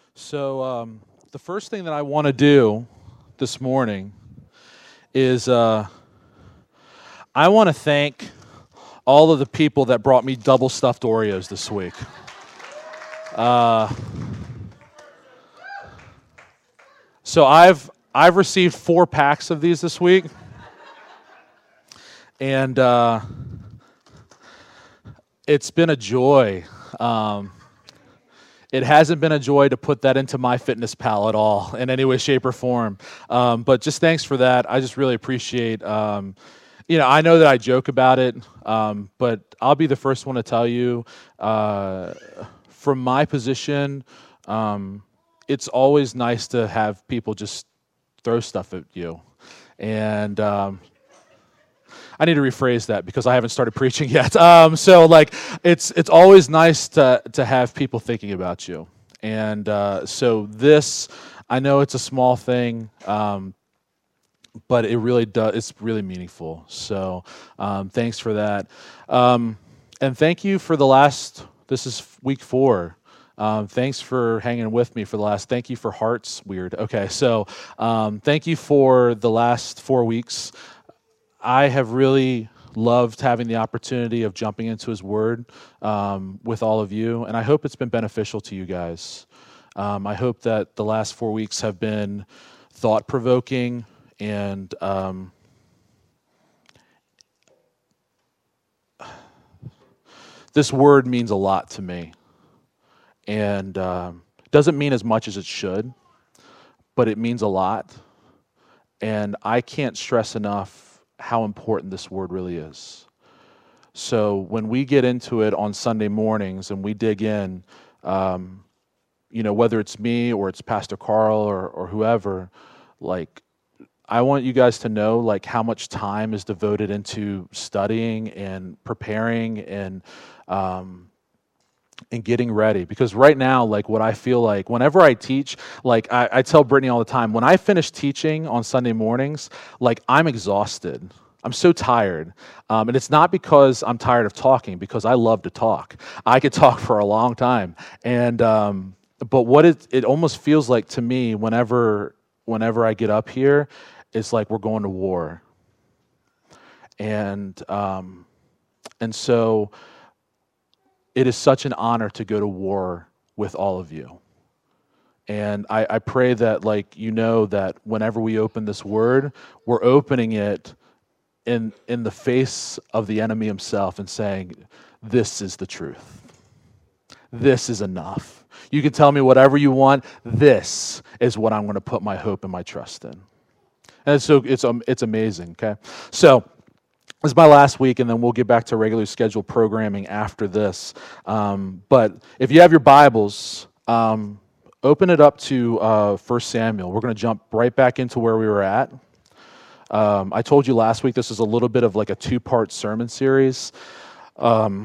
The first thing that I want to do this morning is I want to thank all of the people that brought me double stuffed Oreos this week. So I've received 4 packs of these this week, and it's been a joy. It hasn't been a joy to put that into MyFitnessPal at all in any way, shape, or form. But just thanks for that. I just really appreciate. I know that I joke about it, but I'll be the first one to tell you, from my position, it's always nice to have people just throw stuff at you, and I need to rephrase that because I haven't started preaching yet. It's always nice to have people thinking about you, and so this, I know it's a small thing, but it really does. It's really meaningful. So thanks for that, and thank you for the last. This is week 4. Thanks for hanging with me for the last. Thank you for hearts. Weird. Okay, so thank you for the last 4 weeks. I have really loved having the opportunity of jumping into His Word with all of you, and I hope it's been beneficial to you guys. I hope that the last 4 weeks have been thought-provoking, and this Word means a lot to me, and doesn't mean as much as it should, but it means a lot, and I can't stress enough how important this word really is. So when we get into it on Sunday mornings and we dig in, whether it's me or it's Pastor Carl or whoever, I want you guys to know how much time is devoted into studying and preparing and getting ready. Because right now, what I feel like, whenever I teach, I tell Brittany all the time, when I finish teaching on Sunday mornings, I'm exhausted. I'm so tired. And it's not because I'm tired of talking, because I love to talk. I could talk for a long time. And but what it almost feels like to me whenever I get up here, it's like we're going to war. And so it is such an honor to go to war with all of you. And I pray that, that whenever we open this word, we're opening it in the face of the enemy himself and saying, this is the truth. This is enough. You can tell me whatever you want. This is what I'm going to put my hope and my trust in. And so it's amazing, okay? So this is my last week, and then we'll get back to regularly scheduled programming after this. But if you have your Bibles, open it up to 1 Samuel. We're going to jump right back into where we were at. I told you last week this is a little bit of a 2-part sermon series. And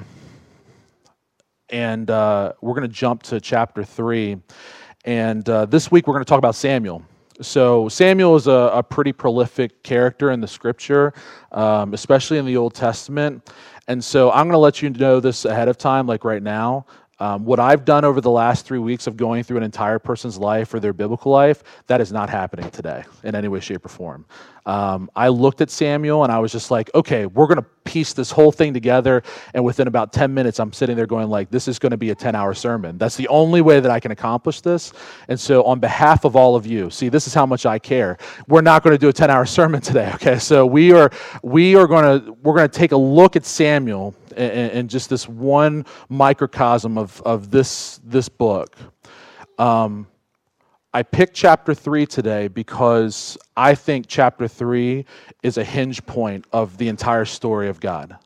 we're going to jump to chapter 3. And this week we're going to talk about Samuel. So Samuel is a pretty prolific character in the Scripture, especially in the Old Testament. And so I'm going to let you know this ahead of time, right now. What I've done over the last 3 weeks of going through an entire person's life or their biblical life, that is not happening today in any way, shape, or form. I looked at Samuel and I was just like, okay, we're going to piece this whole thing together. And within about 10 minutes, I'm sitting there going this is going to be a 10-hour sermon. That's the only way that I can accomplish this. And so on behalf of all of you, see, this is how much I care. We're not going to do a 10-hour sermon today, okay? So we're going to take a look at Samuel and just this one microcosm of this book. I picked chapter 3 today because I think chapter 3 is a hinge point of the entire story of God.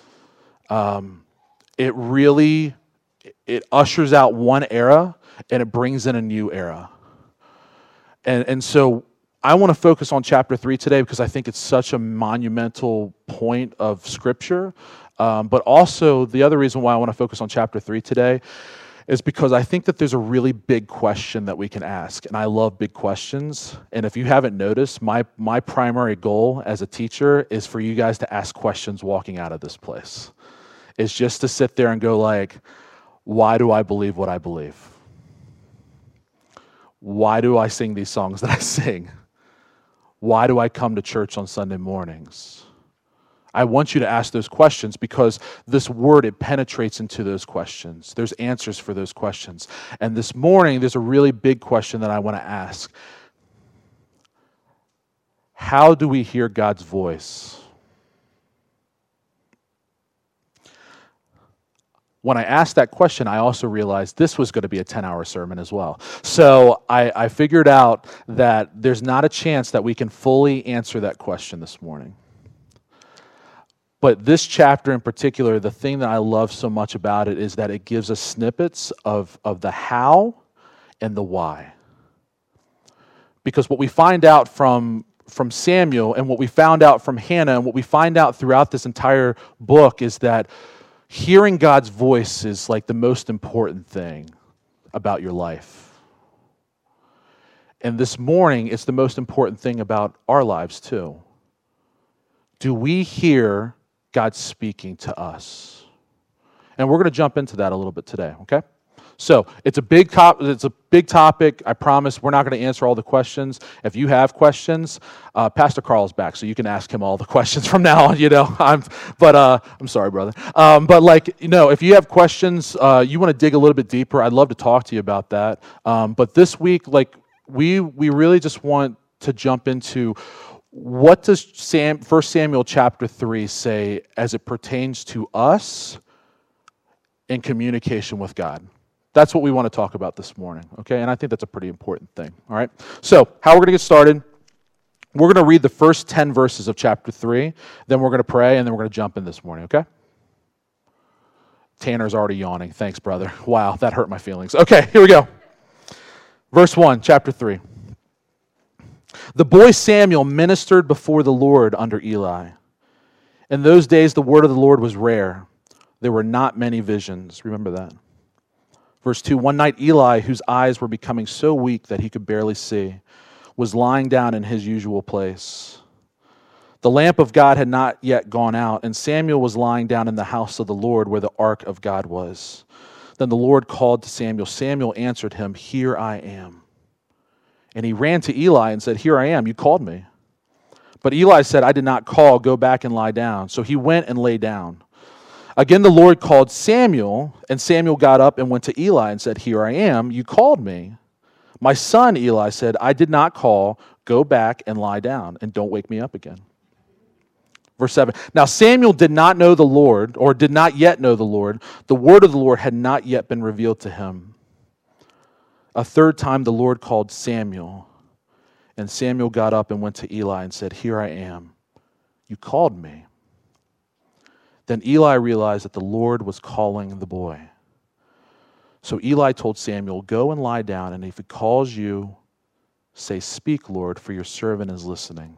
It ushers out one era and it brings in a new era. And so I want to focus on chapter 3 today because I think it's such a monumental point of Scripture. But also the other reason why I want to focus on chapter 3 today is because I think that there's a really big question that we can ask, and I love big questions. And if you haven't noticed, my primary goal as a teacher is for you guys to ask questions walking out of this place. It's just to sit there and go why do I believe what I believe? Why do I sing these songs that I sing? Why do I come to church on Sunday mornings? I want you to ask those questions because this word, it penetrates into those questions. There's answers for those questions. And this morning, there's a really big question that I want to ask. How do we hear God's voice? When I asked that question, I also realized this was going to be a 10-hour sermon as well. So I figured out that there's not a chance that we can fully answer that question this morning. But this chapter in particular, the thing that I love so much about it is that it gives us snippets of the how and the why. Because what we find out from Samuel and what we found out from Hannah and what we find out throughout this entire book is that hearing God's voice is like the most important thing about your life. And this morning, it's the most important thing about our lives too. Do we hear God speaking to us? And we're going to jump into that a little bit today, okay? So it's a big topic. I promise we're not going to answer all the questions. If you have questions, Pastor Carl's back, so you can ask him all the questions from now on. I'm sorry, brother. If you have questions, you want to dig a little bit deeper, I'd love to talk to you about that. But this week, we really just want to jump into what does 1 Samuel chapter 3 say as it pertains to us in communication with God. That's what we want to talk about this morning, okay? And I think that's a pretty important thing, all right? So, how we're going to get started, we're going to read the first 10 verses of chapter 3, then we're going to pray, and then we're going to jump in this morning, okay? Tanner's already yawning. Thanks, brother. Wow, that hurt my feelings. Okay, here we go. Verse 1, chapter 3. The boy Samuel ministered before the Lord under Eli. In those days, the word of the Lord was rare. There were not many visions. Remember that. Verse 2, one night Eli, whose eyes were becoming so weak that he could barely see, was lying down in his usual place. The lamp of God had not yet gone out, and Samuel was lying down in the house of the Lord where the ark of God was. Then the Lord called to Samuel. Samuel answered him, "Here I am." And he ran to Eli and said, "Here I am, you called me." But Eli said, "I did not call, go back and lie down." So he went and lay down. Again, the Lord called Samuel, and Samuel got up and went to Eli and said, "Here I am, you called me." "My son," Eli said, "I did not call. Go back and lie down, and don't wake me up again." Verse 7, now Samuel did not know the Lord, or did not yet know the Lord. The word of the Lord had not yet been revealed to him. A third time the Lord called Samuel, and Samuel got up and went to Eli and said, "Here I am. You called me." Then Eli realized that the Lord was calling the boy. So Eli told Samuel, "Go and lie down, and if he calls you, say, 'Speak, Lord, for your servant is listening.'"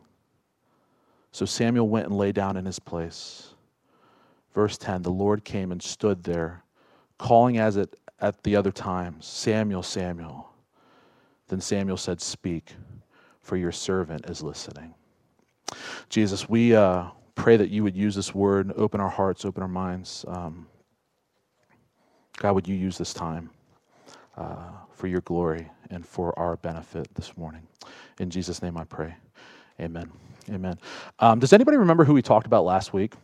So Samuel went and lay down in his place. Verse 10, the Lord came and stood there, calling as it at the other times, "Samuel, Samuel." Then Samuel said, "Speak, for your servant is listening." Jesus, we pray that you would use this word, open our hearts, open our minds. God, would you use this time for your glory and for our benefit this morning. In Jesus' name I pray. Amen. Amen. Does anybody remember who we talked about last week?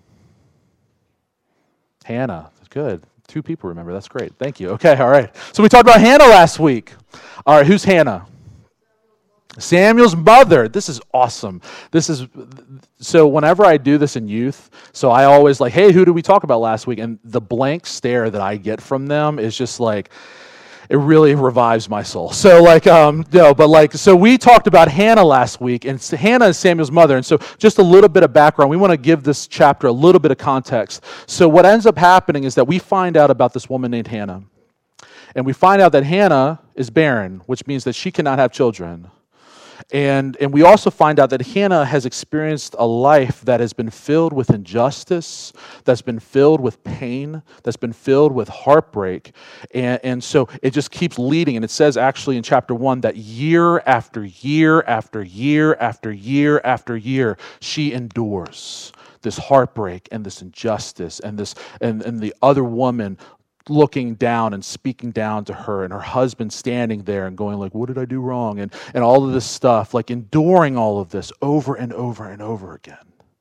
Hannah. Good. 2 people remember. That's great. Thank you. Okay, all right. So we talked about Hannah last week. All right, who's Hannah? Samuel's mother. This is awesome. So whenever I do this in youth, so I always hey, who did we talk about last week? And the blank stare that I get from them is just it really revives my soul. So so we talked about Hannah last week, and Hannah is Samuel's mother. And so just a little bit of background. We want to give this chapter a little bit of context. So what ends up happening is that we find out about this woman named Hannah. And we find out that Hannah is barren, which means that she cannot have children. And we also find out that Hannah has experienced a life that has been filled with injustice, that's been filled with pain, that's been filled with heartbreak. And so it just keeps leading. And it says actually in chapter 1 that year after year after year after year after year, she endures this heartbreak and this injustice and the other woman looking down and speaking down to her, and her husband standing there and going like, what did I do wrong? And all of this stuff, like enduring all of this over and over and over again.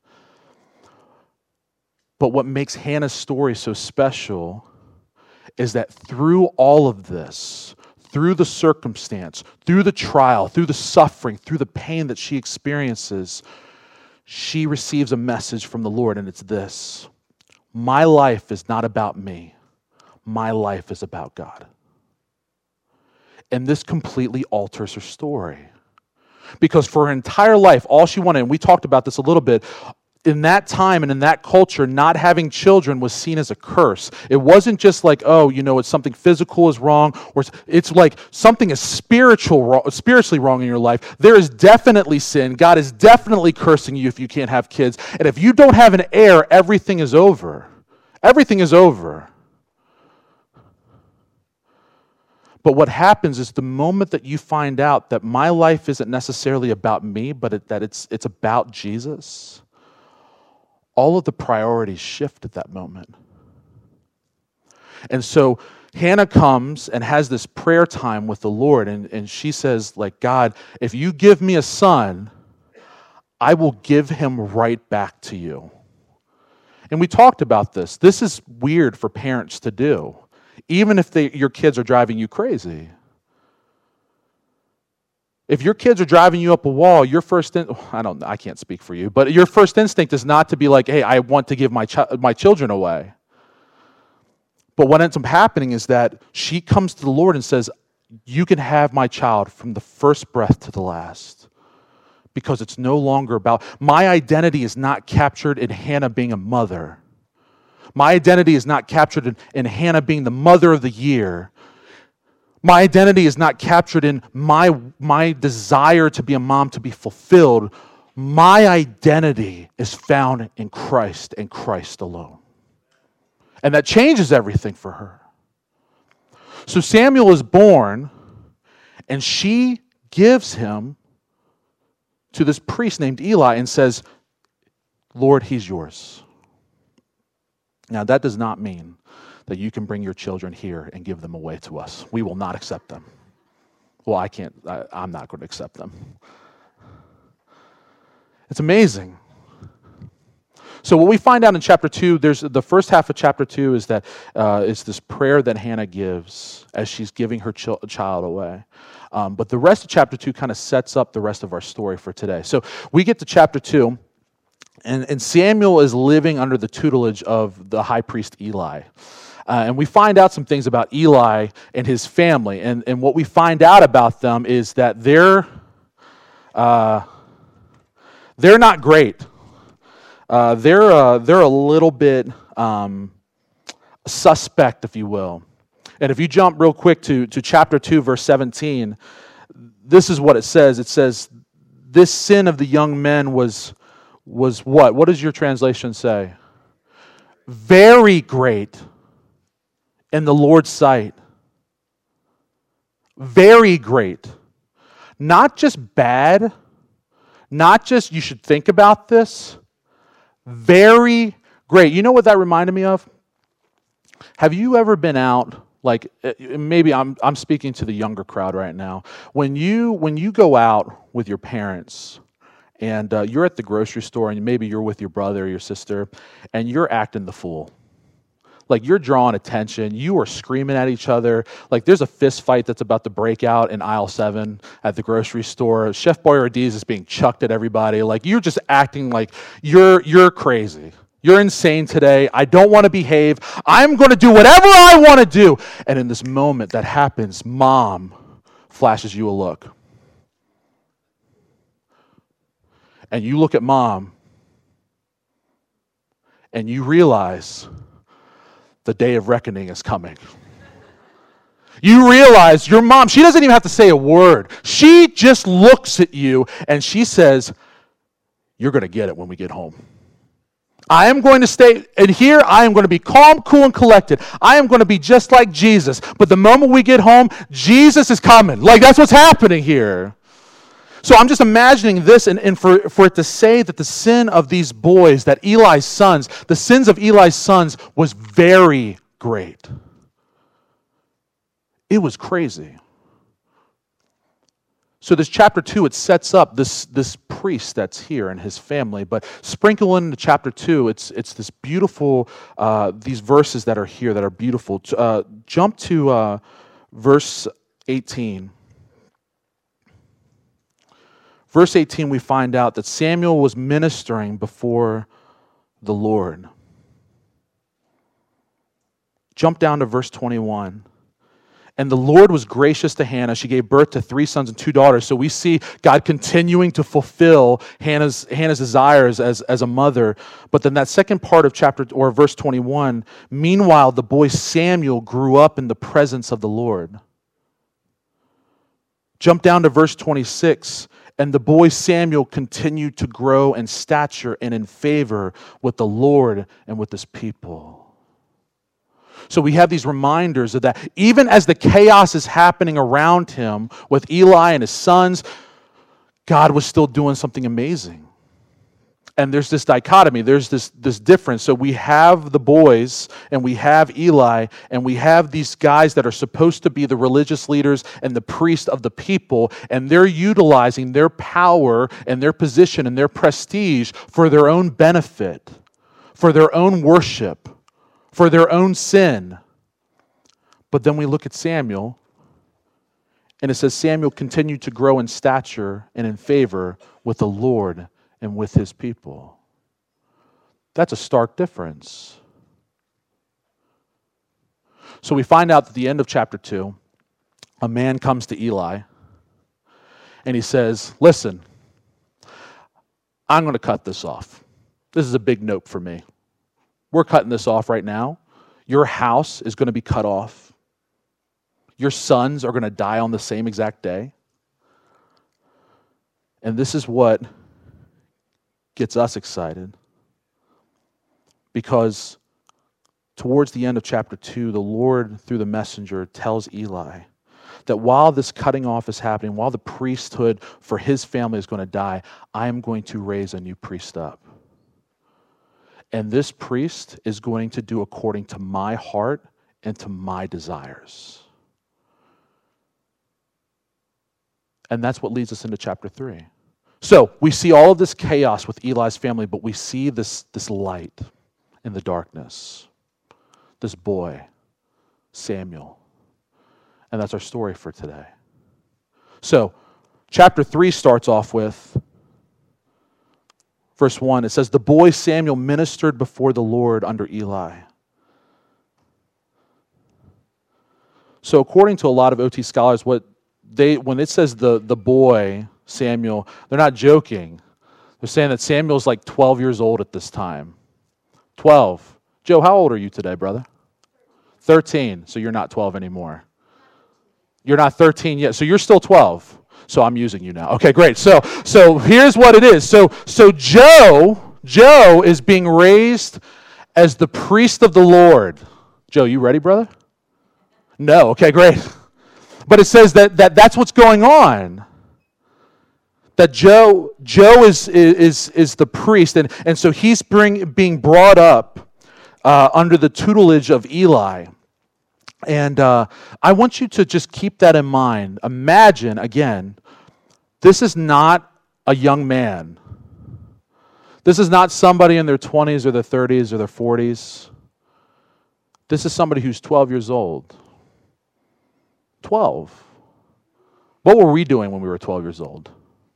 But what makes Hannah's story so special is that through all of this, through the circumstance, through the trial, through the suffering, through the pain that she experiences, she receives a message from the Lord, and it's this: my life is not about me. My life is about God. And this completely alters her story. Because for her entire life, all she wanted, and we talked about this a little bit, in that time and in that culture, not having children was seen as a curse. It wasn't just like, oh, it's something physical is wrong, or it's like something is spiritually wrong in your life. There is definitely sin. God is definitely cursing you if you can't have kids. And if you don't have an heir, everything is over. Everything is over. But what happens is the moment that you find out that my life isn't necessarily about me, but that it's about Jesus, all of the priorities shift at that moment. And so Hannah comes and has this prayer time with the Lord, and she says, like, God, if you give me a son, I will give him right back to you. And we talked about this. This is weird for parents to do, even if your kids are driving you crazy. If your kids are driving you up a wall, your first I can't speak for you, but your first instinct is not to be like, hey, I want to give my children away. But what ends up happening is that she comes to the Lord and says, you can have my child from the first breath to the last, because it's no longer about, my identity is not captured in Hannah being a mother. My identity is not captured in Hannah being the mother of the year. My identity is not captured in my desire to be a mom to be fulfilled. My identity is found in Christ and Christ alone. And that changes everything for her. So Samuel is born, and she gives him to this priest named Eli and says, Lord, he's yours. Now, that does not mean that you can bring your children here and give them away to us. We will not accept them. Well, I'm not going to accept them. It's amazing. So what we find out in chapter 2, there's the first half of chapter 2 is that it's this prayer that Hannah gives as she's giving her child away. But the rest of chapter 2 kind of sets up the rest of our story for today. So we get to chapter 2, and Samuel is living under the tutelage of the high priest Eli. And we find out some things about Eli and his family. And what we find out about them is that they're not great. They're a little bit suspect, if you will. And if you jump real quick to chapter 2, verse 17, this is what it says. It says, this sin of the young men was what? What does your translation say? Very great in the Lord's sight. Very great. Not just bad, not just you should think about this. Very great. You know what that reminded me of? Have you ever been out, like maybe I'm speaking to the younger crowd right now. When you go out with your parents and you're at the grocery store and maybe you're with your brother or your sister and you're acting the fool. Like you're drawing attention, you are screaming at each other. Like there's a fist fight that's about to break out in aisle 7 at the grocery store. Chef Boyardee is being chucked at everybody. Like you're just acting like you're crazy. You're insane today. I don't want to behave. I'm going to do whatever I want to do. And in this moment that happens, mom flashes you a look. And you look at mom and you realize the day of reckoning is coming. You realize your mom, she doesn't even have to say a word. She just looks at you and she says, you're going to get it when we get home. I am going to stay, and here I am going to be calm, cool, and collected. I am going to be just like Jesus. But the moment we get home, Jesus is coming. Like that's what's happening here. So I'm just imagining this, and for it to say that the sin of these boys, that Eli's sons, the sins of Eli's sons was very great. It was crazy. So this chapter 2, it sets up this priest that's here and his family. But sprinkle into chapter 2, it's this beautiful, these verses that are here that are beautiful. Jump to verse 18. Verse 18, we find out that Samuel was ministering before the Lord. Jump down to verse 21. And the Lord was gracious to Hannah. She gave birth to 3 sons and 2 daughters. So we see God continuing to fulfill Hannah's desires as a mother. But then that second part of verse 21, meanwhile, the boy Samuel grew up in the presence of the Lord. Jump down to verse 26. And the boy Samuel continued to grow in stature and in favor with the Lord and with his people. So we have these reminders of that. Even as the chaos is happening around him with Eli and his sons, God was still doing something amazing. And there's this dichotomy, there's this difference. So we have the boys, and we have Eli, and we have these guys that are supposed to be the religious leaders and the priest of the people, and they're utilizing their power and their position and their prestige for their own benefit, for their own worship, for their own sin. But then we look at Samuel, and it says Samuel continued to grow in stature and in favor with the Lord and with his people. That's a stark difference. So we find out at the end of chapter 2, a man comes to Eli, and he says, listen, I'm going to cut this off. This is a big note for me. We're cutting this off right now. Your house is going to be cut off. Your sons are going to die on the same exact day. And this is what gets us excited. Because towards the end of chapter 2, the Lord, through the messenger, tells Eli that while this cutting off is happening, while the priesthood for his family is going to die, I am going to raise a new priest up. And this priest is going to do according to my heart and to my desires. And that's what leads us into chapter 3. So we see all of this chaos with Eli's family, but we see this light in the darkness. This boy, Samuel. And that's our story for today. So chapter 3 starts off with verse 1. It says, the boy Samuel ministered before the Lord under Eli. So according to a lot of OT scholars, when it says the boy Samuel, they're not joking. They're saying that Samuel's like 12 years old at this time. 12. Joe, how old are you today, brother? 13. So you're not 12 anymore. You're not 13 yet. So you're still 12. So I'm using you now. Okay, great. So here's what it is. So Joe is being raised as the priest of the Lord. Joe, you ready, brother? No. Okay, great. But it says that's what's going on. That Joe is the priest, and so he's being brought up under the tutelage of Eli. And I want you to just keep that in mind. Imagine, again, this is not a young man. This is not somebody in their 20s or their 30s or their 40s. This is somebody who's 12 years old. 12. What were we doing when we were 12 years old?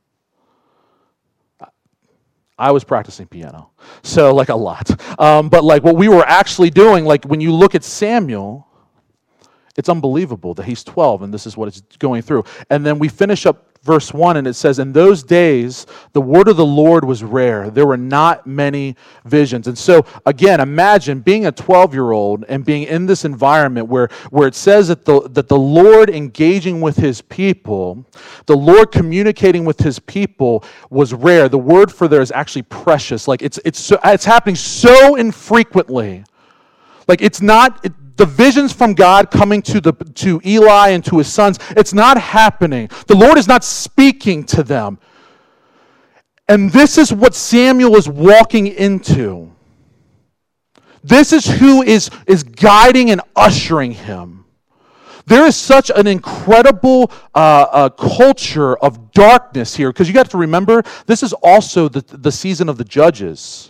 I was practicing piano, so like a lot. But like what we were actually doing, like when you look at Samuel, it's unbelievable that he's 12 and this is what it's going through. And then we finish up verse 1 and it says, in those days, the word of the Lord was rare. There were not many visions. And so again, imagine being a 12-year-old and being in this environment where it says that the Lord engaging with his people, the Lord communicating with his people was rare. The word for there is actually precious. Like it's happening so infrequently. Like it's not... The visions from God coming to Eli and to his sons, it's not happening. The Lord is not speaking to them. And this is what Samuel is walking into. This is who is guiding and ushering him. There is such an incredible culture of darkness here, because you got to remember, this is also the season of the judges.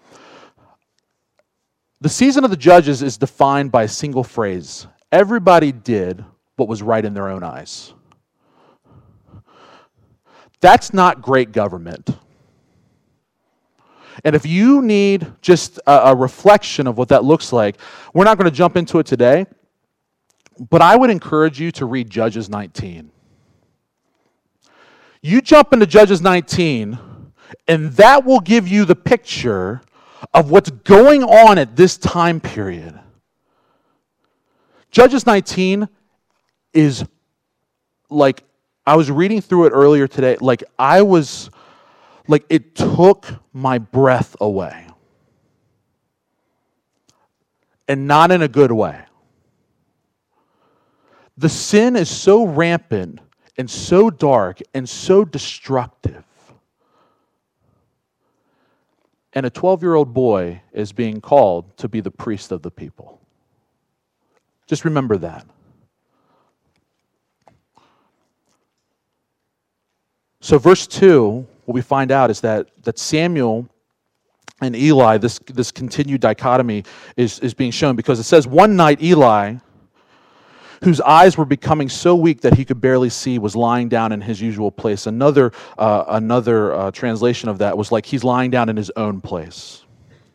The season of the judges is defined by a single phrase. Everybody did what was right in their own eyes. That's not great government. And if you need just a reflection of what that looks like, we're not going to jump into it today, but I would encourage you to read Judges 19. You jump into Judges 19, and that will give you the picture of what's going on at this time period. Judges 19 is like, I was reading through it earlier today, it took my breath away. And not in a good way. The sin is so rampant and so dark and so destructive. And a 12-year-old boy is being called to be the priest of the people. Just remember that. So verse 2, what we find out is that Samuel and Eli, this continued dichotomy is being shown, because it says, one night Eli, whose eyes were becoming so weak that he could barely see, was lying down in his usual place. Another translation of that was like he's lying down in his own place.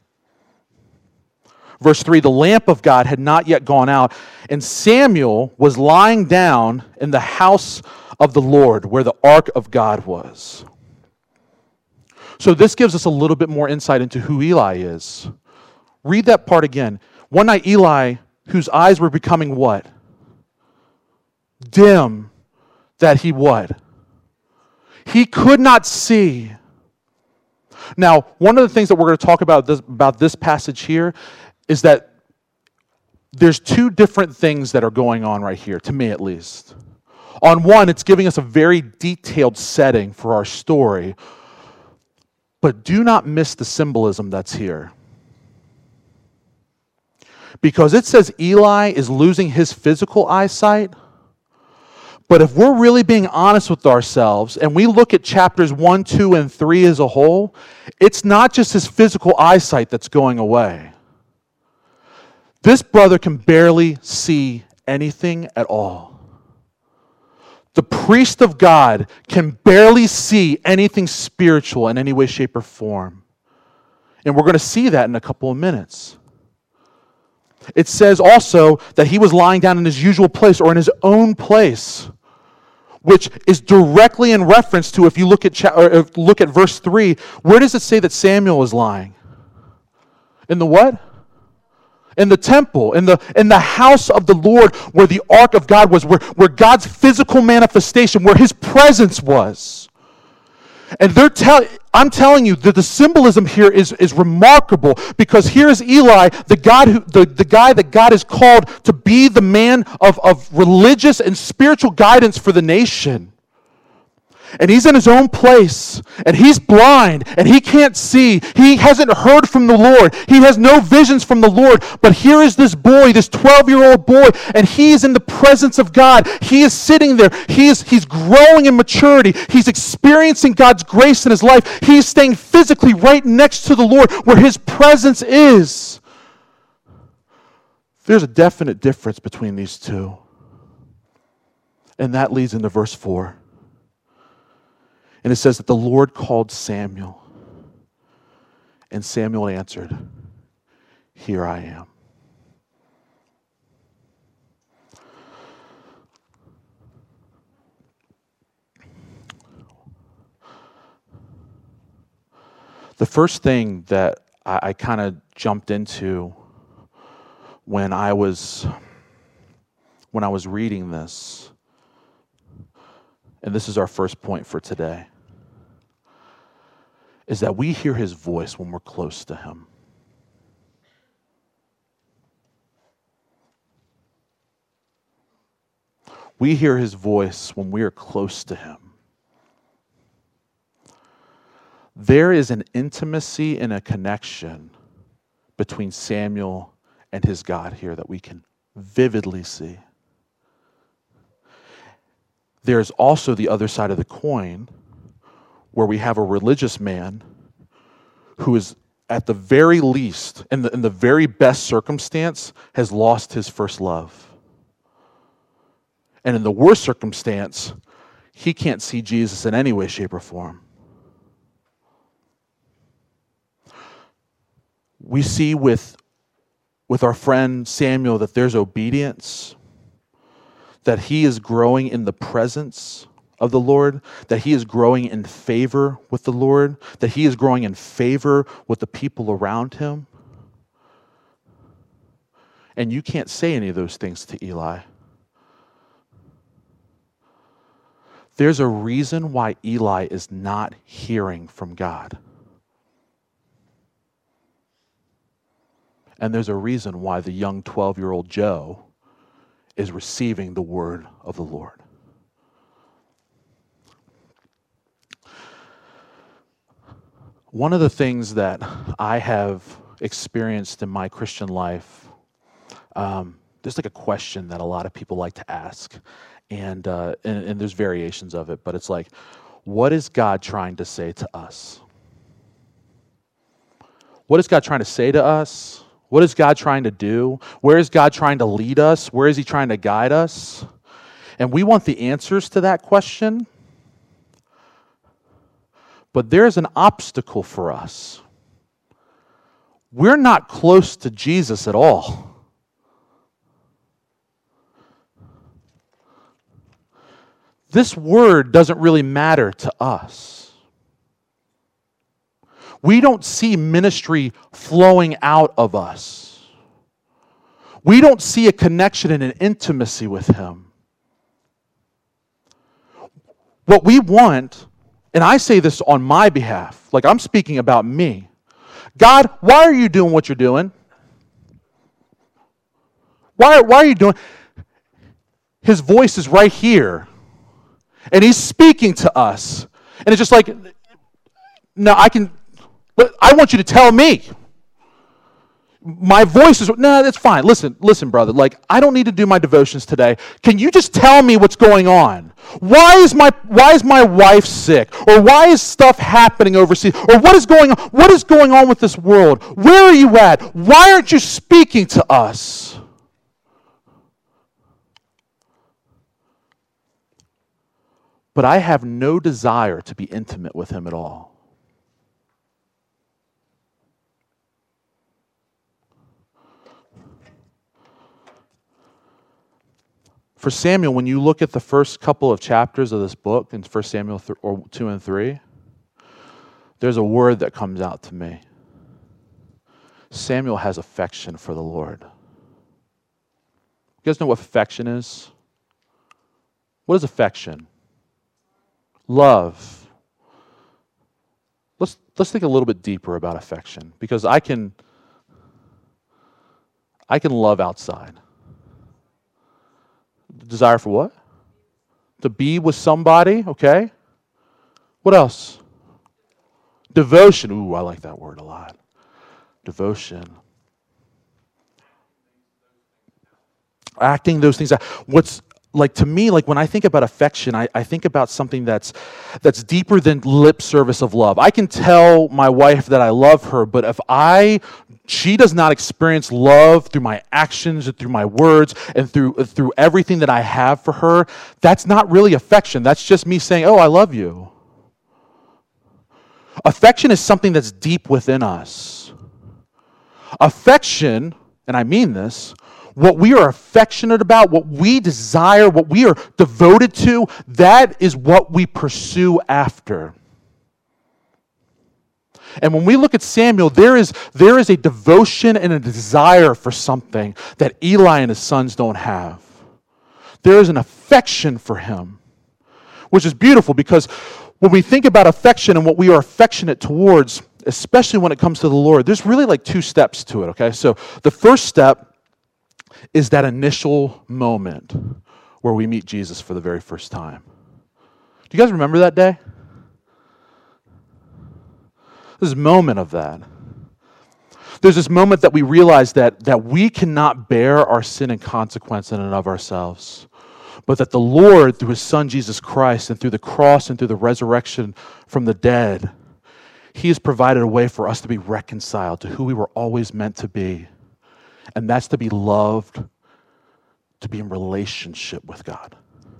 Verse 3, the lamp of God had not yet gone out, and Samuel was lying down in the house of the Lord, where the ark of God was. So this gives us a little bit more insight into who Eli is. Read that part again. One night Eli, whose eyes were becoming what? Dim, that he what? He could not see. Now, one of the things that we're going to talk about this passage here is that there's two different things that are going on right here, to me at least. On one, it's giving us a very detailed setting for our story, but do not miss the symbolism that's here. Because it says Eli is losing his physical eyesight, but if we're really being honest with ourselves and we look at chapters 1, 2, and 3 as a whole, it's not just his physical eyesight that's going away. This brother can barely see anything at all. The priest of God can barely see anything spiritual in any way, shape, or form. And we're going to see that in a couple of minutes. It says also that he was lying down in his usual place, or in his own place, which is directly in reference to, if you look at verse 3, where does it say that Samuel is lying? In the what? In the temple, in the house of the Lord, where the ark of God was, where God's physical manifestation, where his presence was. And I'm telling you that the symbolism here is remarkable, because here is Eli, the guy that God has called to be the man of religious and spiritual guidance for the nation. And he's in his own place, and he's blind, and he can't see. He hasn't heard from the Lord. He has no visions from the Lord. But here is this boy, this 12-year-old boy, and he is in the presence of God. He is sitting there. He's growing in maturity. He's experiencing God's grace in his life. He's staying physically right next to the Lord, where his presence is. There's a definite difference between these two. And that leads into verse 4. And it says that the Lord called Samuel, and Samuel answered, "Here I am." The first thing that I kind of jumped into when I was reading this, and this is our first point for today, is that we hear his voice when we're close to him. We hear his voice when we are close to him. There is an intimacy and a connection between Samuel and his God here that we can vividly see. there's also the other side of the coin where we have a religious man who is at the very least, in the very best circumstance, has lost his first love. And in the worst circumstance, he can't see Jesus in any way, shape, or form. We see with our friend Samuel that there's obedience, that he is growing in the presence of the Lord, that he is growing in favor with the Lord, that he is growing in favor with the people around him. And you can't say any of those things to Eli. There's a reason why Eli is not hearing from God. And there's a reason why the young 12-year-old Joe is receiving the word of the Lord. One of the things that I have experienced in my Christian life, there's like a question that a lot of people like to ask, and there's variations of it, but it's like, what is God trying to say to us? What is God trying to say to us? What is God trying to do? Where is God trying to lead us? Where is he trying to guide us? And we want the answers to that question. But there's an obstacle for us. We're not close to Jesus at all. This word doesn't really matter to us. We don't see ministry flowing out of us. We don't see a connection and an intimacy with him. What we want, and I say this on my behalf, like I'm speaking about me. God, why are you doing what you're doing? Why are you doing? His voice is right here. And he's speaking to us. And it's just like, no, I want you to tell me. My voice is, no, that's fine. Listen, brother. Like, I don't need to do my devotions today. Can you just tell me what's going on? Why is my wife sick? Or why is stuff happening overseas? Or what is going on? What is going on with this world? Where are you at? Why aren't you speaking to us? But I have no desire to be intimate with him at all. For Samuel, when you look at the first couple of chapters of this book, in 1 Samuel 2 and 3, there's a word that comes out to me. Samuel has affection for the Lord. You guys know what affection is? What is affection? Love. Let's think a little bit deeper about affection, because I can love outside. Desire for what? To be with somebody, okay? What else? Devotion. Ooh, I like that word a lot. Devotion. Acting those things out. What's like to me, like when I think about affection, I think about something that's deeper than lip service of love. I can tell my wife that I love her, but if she does not experience love through my actions and through my words and through everything that I have for her, that's not really affection. That's just me saying, oh, I love you. Affection is something that's deep within us. Affection, and I mean this, what we are affectionate about, what we desire, what we are devoted to, that is what we pursue after. And when we look at Samuel, there is a devotion and a desire for something that Eli and his sons don't have. There is an affection for him, which is beautiful, because when we think about affection and what we are affectionate towards, especially when it comes to the Lord, there's really like two steps to it, okay? So the first step is that initial moment where we meet Jesus for the very first time. Do you guys remember that day? This moment of that. There's this moment that we realize that we cannot bear our sin and consequence in and of ourselves. but that the Lord, through his Son Jesus Christ, and through the cross and through the resurrection from the dead, he has provided a way for us to be reconciled to who we were always meant to be. And that's to be loved, to be in relationship with God.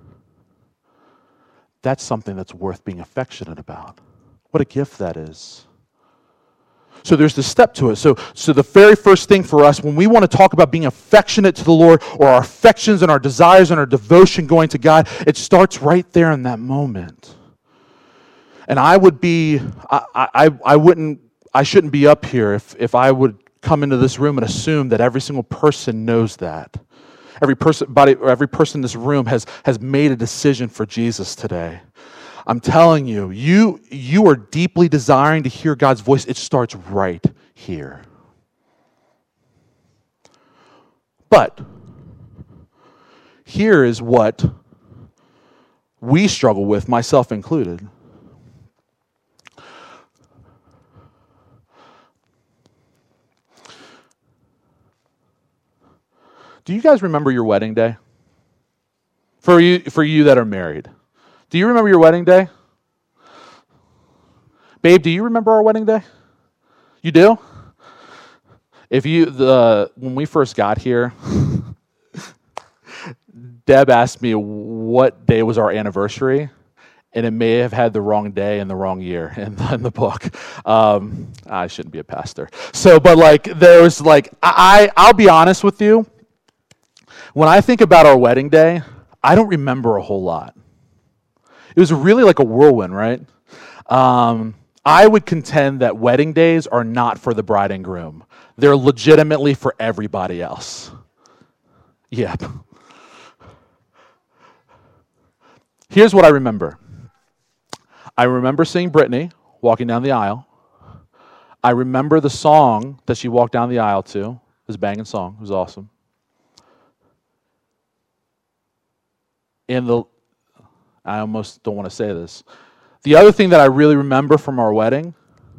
That's something that's worth being affectionate about. What a gift that is. So there's the step to it. So the very first thing for us, when we want to talk about being affectionate to the Lord, or our affections and our desires and our devotion going to God, it starts right there in that moment. And I shouldn't be up here if I would come into this room and assume that every single person knows that. Every person in this room has made a decision for Jesus today. I'm telling you, you are deeply desiring to hear God's voice. It starts right here. But here is what we struggle with, myself included. Do you guys remember your wedding day? For you that are married. Do you remember your wedding day? Babe, do you remember our wedding day? You do? When we first got here, Deb asked me what day was our anniversary, and it may have had the wrong day and the wrong year in the book. I shouldn't be a pastor. I'll be honest with you. When I think about our wedding day, I don't remember a whole lot. It was really like a whirlwind, right? I would contend that wedding days are not for the bride and groom. They're legitimately for everybody else. Yep. Here's what I remember. I remember seeing Brittany walking down the aisle. I remember the song that she walked down the aisle to. It was a banging song. It was awesome. I almost don't want to say this. The other thing that I really remember from our wedding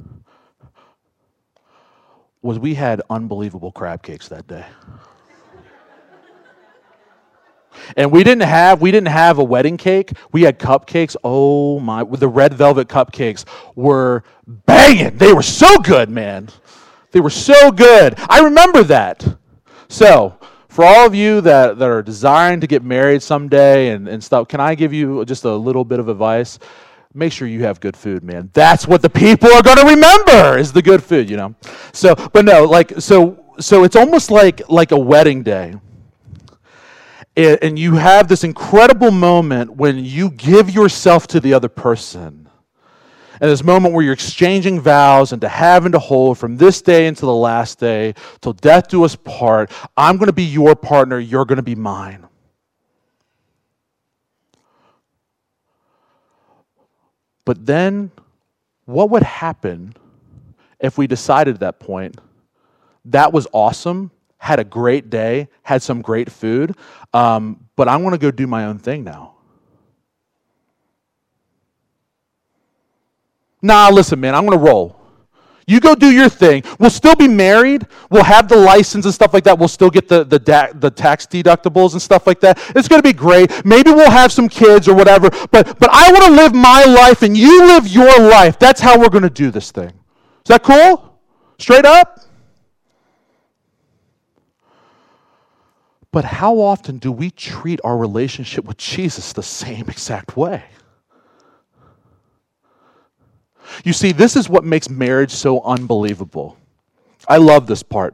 was we had unbelievable crab cakes that day. And we didn't have a wedding cake. We had cupcakes. Oh my, the red velvet cupcakes were banging. They were so good, man. They were so good. I remember that. So, for all of you that are desiring to get married someday and stuff, can I give you just a little bit of advice? Make sure you have good food, man. That's what the people are going to remember, is the good food, you know. So it's almost like a wedding day. And you have this incredible moment when you give yourself to the other person. And this moment where you're exchanging vows and to have and to hold from this day until the last day, till death do us part. I'm going to be your partner. You're going to be mine. But then, what would happen if we decided at that point, that was awesome, had a great day, had some great food, but I want to go do my own thing now? Nah, listen, man, I'm going to roll. You go do your thing. We'll still be married. We'll have the license and stuff like that. We'll still get the tax deductibles and stuff like that. It's going to be great. Maybe we'll have some kids or whatever. But I want to live my life and you live your life. That's how we're going to do this thing. Is that cool? Straight up? But how often do we treat our relationship with Jesus the same exact way? You see, this is what makes marriage so unbelievable. I love this part.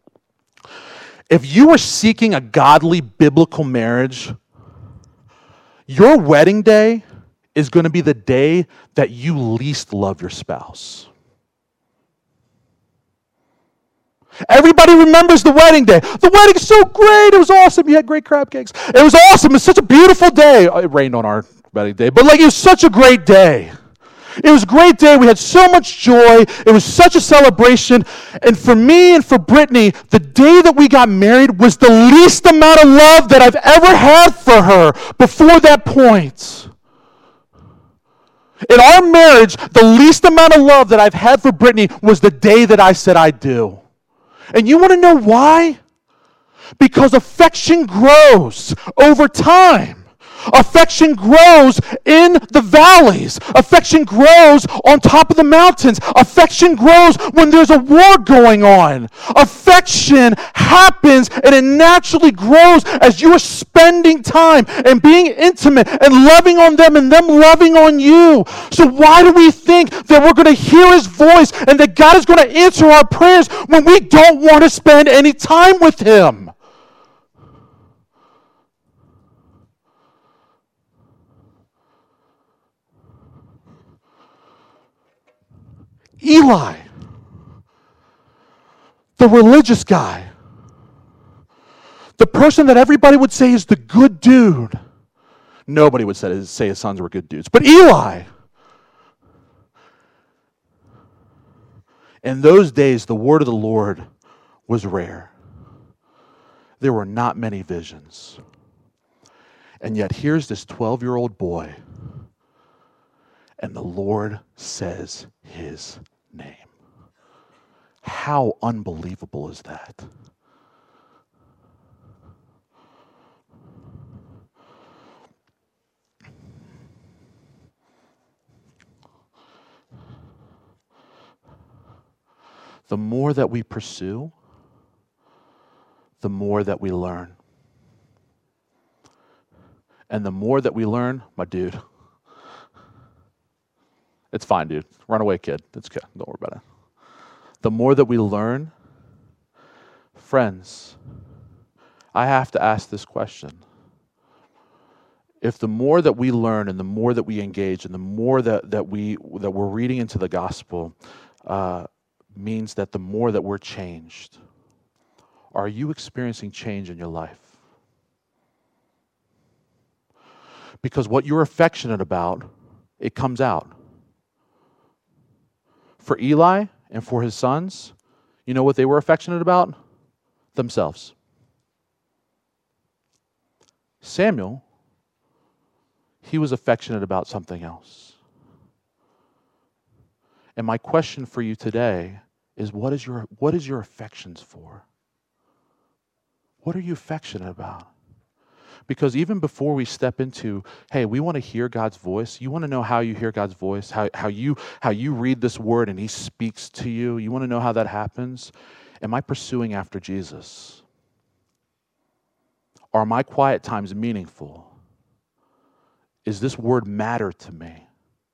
If you are seeking a godly, biblical marriage, your wedding day is going to be the day that you least love your spouse. Everybody remembers the wedding day. The wedding is so great. It was awesome. You had great crab cakes. It was awesome. It's such a beautiful day. It rained on our wedding day, but it was such a great day. It was a great day. We had so much joy. It was such a celebration. And for me and for Brittany, the day that we got married was the least amount of love that I've ever had for her before that point. In our marriage, the least amount of love that I've had for Brittany was the day that I said I do. And you want to know why? Because affection grows over time. Affection grows in the valleys. Affection grows on top of the mountains. Affection grows when there's a war going on. Affection happens and it naturally grows as you are spending time and being intimate and loving on them and them loving on you. So why do we think that we're going to hear his voice and that God is going to answer our prayers when we don't want to spend any time with him? Eli, the religious guy, the person that everybody would say is the good dude. Nobody would say his sons were good dudes. But Eli, in those days, the word of the Lord was rare. There were not many visions. And yet here's this 12-year-old boy, and the Lord says his name. How unbelievable is that? The more that we pursue, the more that we learn. And the more that we learn, my dude, it's fine, dude. Run away, kid. It's good. Don't worry about it. The more that we learn, friends, I have to ask this question. If the more that we learn and the more that we engage and the more that we're reading into the gospel means that the more that we're changed, are you experiencing change in your life? Because what you're affectionate about, it comes out. For Eli and for his sons, you know what they were affectionate about? Themselves. Samuel, he was affectionate about something else. And my question for you today is, what is your affections for? What are you affectionate about? Because even before we step into, hey, we want to hear God's voice. You want to know how you hear God's voice, how you read this word and he speaks to you. You want to know how that happens? Am I pursuing after Jesus? Are my quiet times meaningful? Is this word matter to me?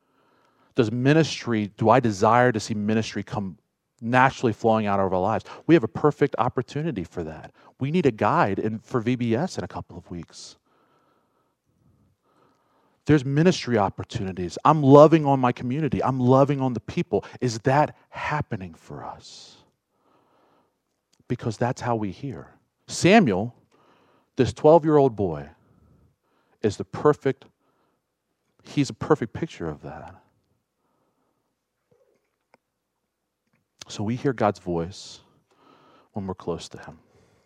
Do I desire to see ministry come naturally flowing out of our lives? We have a perfect opportunity for that. We need a guide for VBS in a couple of weeks. There's ministry opportunities. I'm loving on my community. I'm loving on the people. Is that happening for us? Because that's how we hear. Samuel, this 12-year-old boy, he's a perfect picture of that. So we hear God's voice when we're close to him.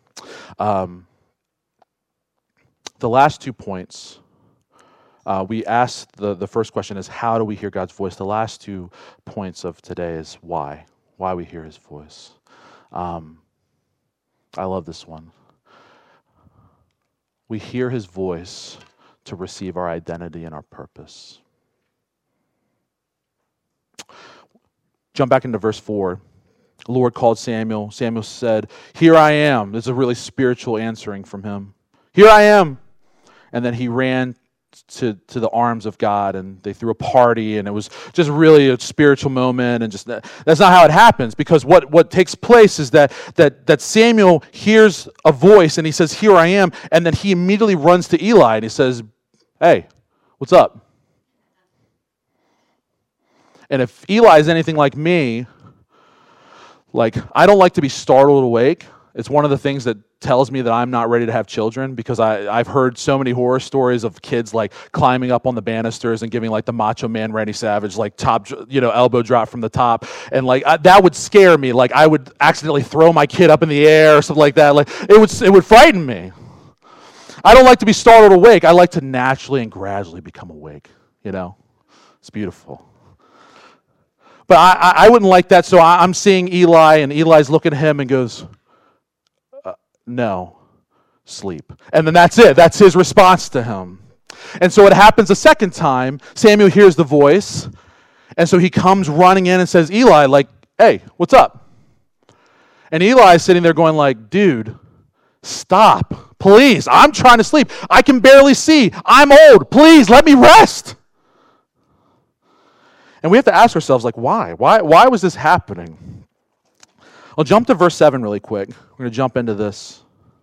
The last 2 points, we asked, the first question is, how do we hear God's voice? The last 2 points of today is why we hear his voice. I love this one. We hear his voice to receive our identity and our purpose. Jump back into verse 4. The Lord called Samuel. Samuel said, "Here I am." There's a really spiritual answering from him. "Here I am." And then he ran to the arms of God, and they threw a party, and it was just really a spiritual moment. And just that's not how it happens, because what takes place is that Samuel hears a voice, and he says, "Here I am," and then he immediately runs to Eli, and he says, "Hey, what's up?" And if Eli is anything like me, I don't like to be startled awake. It's one of the things that tells me that I'm not ready to have children, because I've heard so many horror stories of kids climbing up on the banisters and giving the Macho Man Randy Savage top, elbow drop from the top, and that would scare me. I would accidentally throw my kid up in the air or something like that. It would frighten me. I don't like to be startled awake. I like to naturally and gradually become awake. It's beautiful. But I wouldn't like that, so I'm seeing Eli, and Eli's looking at him and goes, "No, sleep." And then that's it. That's his response to him. And so it happens a second time. Samuel hears the voice, and so he comes running in and says, Eli, like, hey, what's up? And Eli is sitting there going like, dude, stop, please. I'm trying to sleep. I can barely see. I'm old. Please, let me rest. And we have to ask ourselves, like, why? Why was this happening? I'll jump to verse 7 really quick. We're going to jump into this.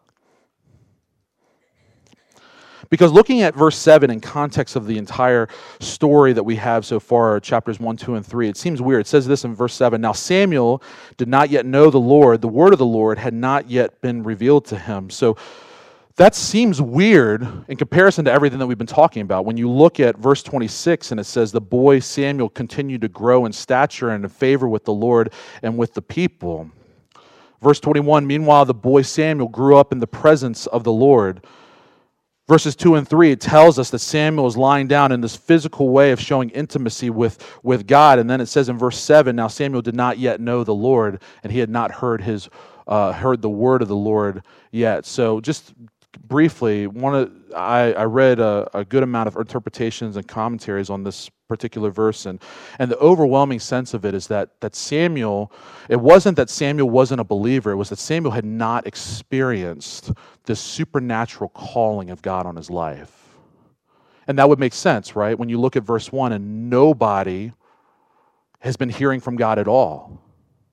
Because looking at verse 7 in context of the entire story that we have so far, chapters 1, 2, and 3, it seems weird. It says this in verse 7, Now Samuel did not yet know the Lord. The word of the Lord had not yet been revealed to him. So that seems weird in comparison to everything that we've been talking about. When you look at verse 26 and it says, the boy Samuel continued to grow in stature and in favor with the Lord and with the people. Verse 21, meanwhile the boy Samuel grew up in the presence of the Lord. Verses 2 and 3, it tells us that Samuel is lying down in this physical way of showing intimacy with God. And then it says in verse 7, now Samuel did not yet know the Lord, and he had not heard the word of the Lord yet. So just briefly, I read a good amount of interpretations and commentaries on this particular verse, and the overwhelming sense of it is that Samuel, it wasn't that Samuel wasn't a believer, it was that Samuel had not experienced this supernatural calling of God on his life. And that would make sense, right? When you look at verse 1 and nobody has been hearing from God at all.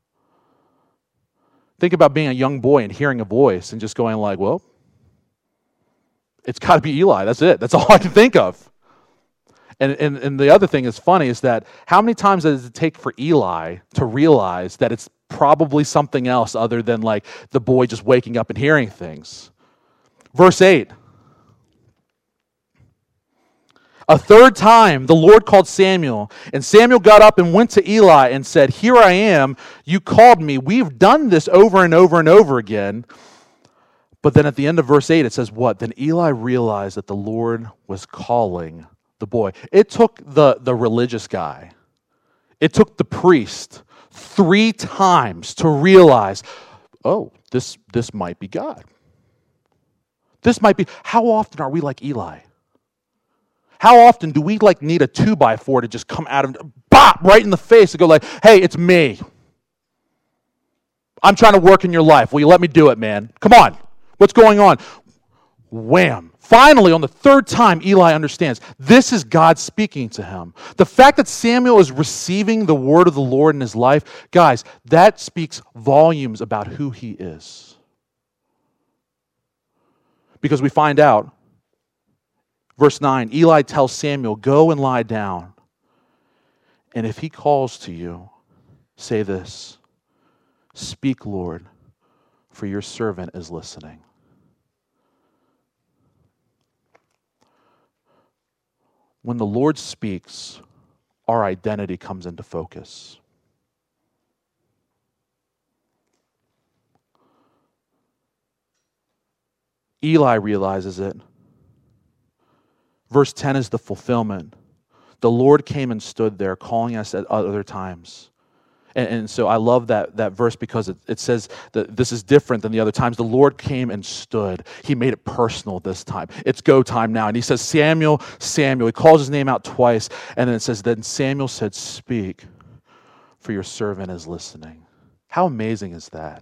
Think about being a young boy and hearing a voice and just going like, well, it's got to be Eli. That's it. That's all I can think of. And the other thing is funny is that how many times does it take for Eli to realize that it's probably something else other than like the boy just waking up and hearing things? Verse 8. A third time the Lord called Samuel, and Samuel got up and went to Eli and said, here I am, you called me. We've done this over and over and over again. But then at the end of verse 8, it says what? Then Eli realized that the Lord was calling the boy. It took the religious guy, it took the priest 3 times to realize, oh, this might be God. This might be. How often are we like Eli? How often do we like need a 2x4 to just come out of bop right in the face and go like, hey, it's me. I'm trying to work in your life. Will you let me do it, man? Come on. What's going on? Wham. Finally, on the third time, Eli understands this is God speaking to him. The fact that Samuel is receiving the word of the Lord in his life, guys, that speaks volumes about who he is. Because we find out, verse 9, Eli tells Samuel, go and lie down. And if he calls to you, say this, speak, Lord, for your servant is listening. When the Lord speaks, our identity comes into focus. Eli realizes it. Verse 10 is the fulfillment. The Lord came and stood there, calling us at other times. And so I love that verse because it says that this is different than the other times. The Lord came and stood. He made it personal this time. It's go time now. And he says, Samuel, Samuel. He calls his name out twice. And then it says, then Samuel said, speak, for your servant is listening. How amazing is that?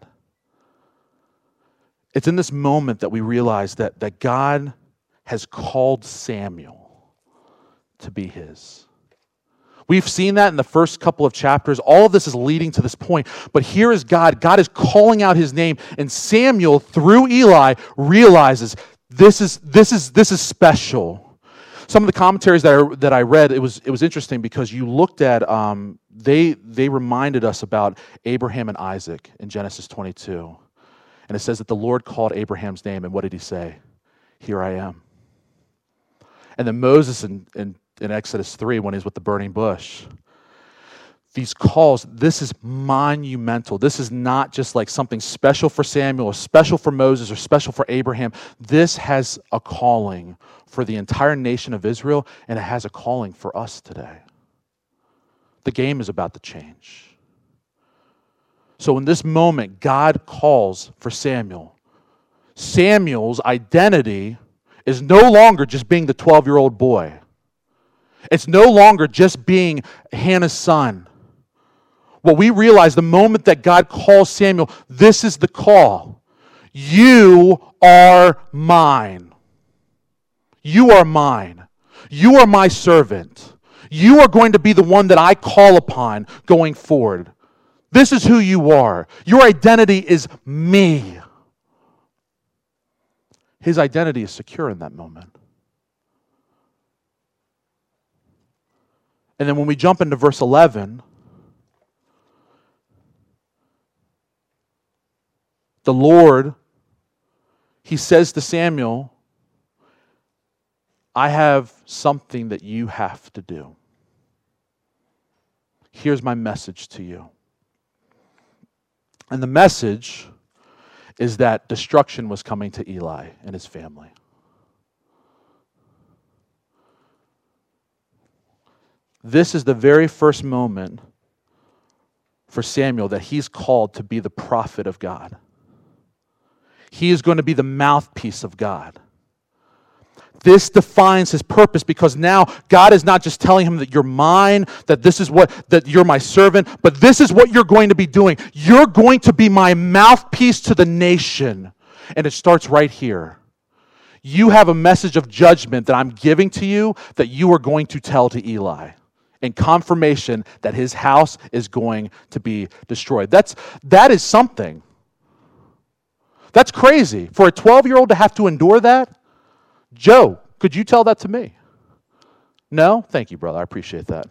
It's in this moment that we realize that God has called Samuel to be his. We've seen that in the first couple of chapters. All of this is leading to this point. But here is God. God is calling out his name. And Samuel, through Eli, realizes this is special. Some of the commentaries that I read, it was interesting because you looked at, they reminded us about Abraham and Isaac in Genesis 22. And it says that the Lord called Abraham's name. And what did he say? Here I am. And then Moses in Exodus 3 when he's with the burning bush. These calls, this is monumental. This is not just like something special for Samuel or special for Moses or special for Abraham. This has a calling for the entire nation of Israel, and it has a calling for us today. The game is about to change. So in this moment, God calls for Samuel. Samuel's identity is no longer just being the 12-year-old boy. It's no longer just being Hannah's son. What we realize the moment that God calls Samuel, this is the call. You are mine. You are mine. You are my servant. You are going to be the one that I call upon going forward. This is who you are. Your identity is me. His identity is secure in that moment. And then when we jump into verse 11, the Lord, he says to Samuel, I have something that you have to do. Here's my message to you. And the message is that destruction was coming to Eli and his family. This is the very first moment for Samuel that he's called to be the prophet of God. He is going to be the mouthpiece of God. This defines his purpose because now God is not just telling him that you're mine, that you're my servant, but this is what you're going to be doing. You're going to be my mouthpiece to the nation. And it starts right here. You have a message of judgment that I'm giving to you that you are going to tell to Eli in confirmation that his house is going to be destroyed. That is something. That's crazy. For a 12-year-old to have to endure that? Joe, could you tell that to me? No? Thank you, brother. I appreciate that.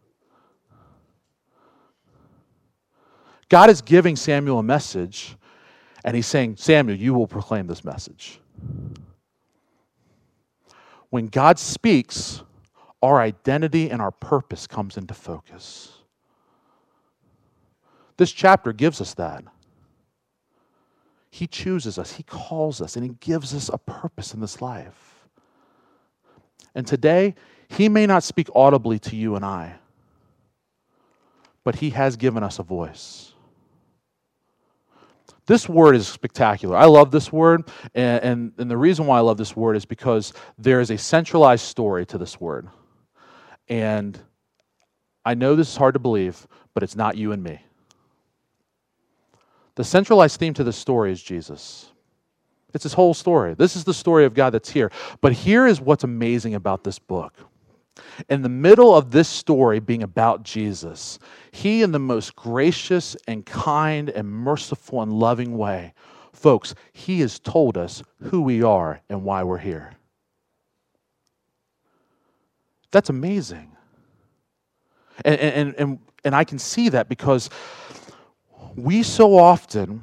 God is giving Samuel a message, and he's saying, Samuel, you will proclaim this message. When God speaks, our identity and our purpose comes into focus. This chapter gives us that. He chooses us, he calls us, and he gives us a purpose in this life. And today, he may not speak audibly to you and I, but he has given us a voice. This word is spectacular. I love this word, and the reason why I love this word is because there is a centralized story to this word. And I know this is hard to believe, but it's not you and me. The centralized theme to this story is Jesus. It's his whole story. This is the story of God that's here. But here is what's amazing about this book. In the middle of this story being about Jesus, he in the most gracious and kind and merciful and loving way, folks, he has told us who we are and why we're here. That's amazing. And I can see that because we so often,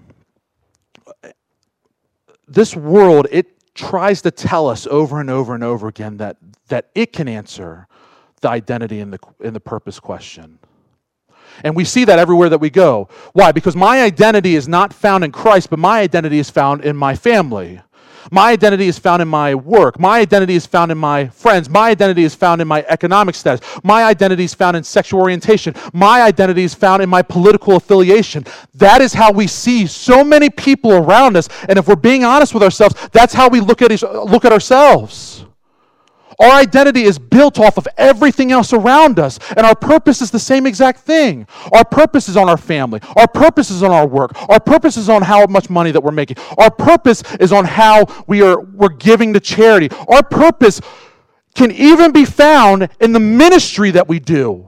this world, it tries to tell us over and over and over again that it can answer the identity and the purpose question. And we see that everywhere that we go. Why? Because my identity is not found in Christ, but my identity is found in my family. My identity is found in my work. My identity is found in my friends. My identity is found in my economic status. My identity is found in sexual orientation. My identity is found in my political affiliation. That is how we see so many people around us. And if we're being honest with ourselves, that's how we look at ourselves. Our identity is built off of everything else around us, and our purpose is the same exact thing. Our purpose is on our family. Our purpose is on our work. Our purpose is on how much money that we're making. Our purpose is on how we're giving to charity. Our purpose can even be found in the ministry that we do.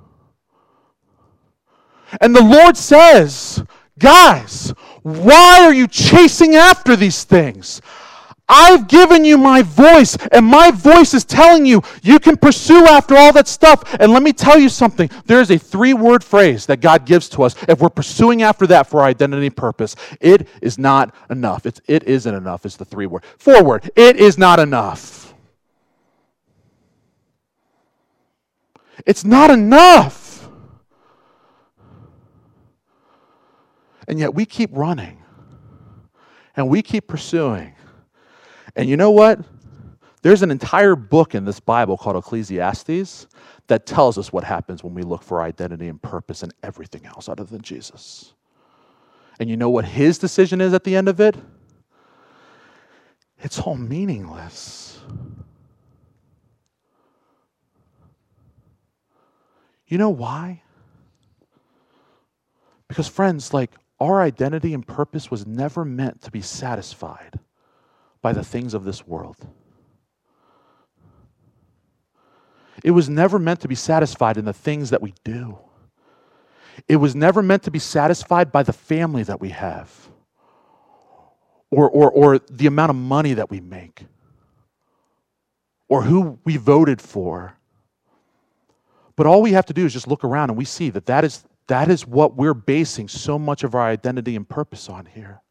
And the Lord says, guys, why are you chasing after these things? I've given you my voice, and my voice is telling you you can pursue after all that stuff. And let me tell you something. There is a 3-word phrase that God gives to us if we're pursuing after that for our identity and purpose. It is not enough. It isn't enough is the 3-word. 4-word. It is not enough. It's not enough. And yet we keep running, and we keep pursuing. And you know what? There's an entire book in this Bible called Ecclesiastes that tells us what happens when we look for identity and purpose in everything else other than Jesus. And you know what his decision is at the end of it? it's all meaningless. You know why? Because friends, like, our identity and purpose was never meant to be satisfied by the things of this world. It was never meant to be satisfied in the things that we do. It was never meant to be satisfied by the family that we have or the amount of money that we make or who we voted for. But all we have to do is just look around and we see that is what we're basing so much of our identity and purpose on here.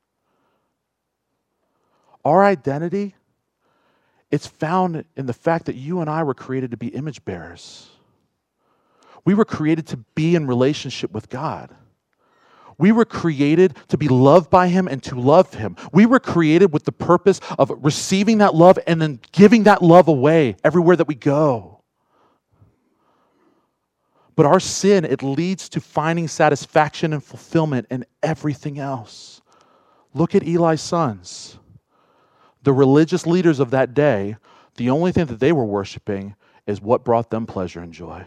Our identity, it's found in the fact that you and I were created to be image bearers. We were created to be in relationship with God. We were created to be loved by Him and to love Him. We were created with the purpose of receiving that love and then giving that love away everywhere that we go. But our sin, it leads to finding satisfaction and fulfillment in everything else. Look at Eli's sons. The religious leaders of that day, the only thing that they were worshiping is what brought them pleasure and joy.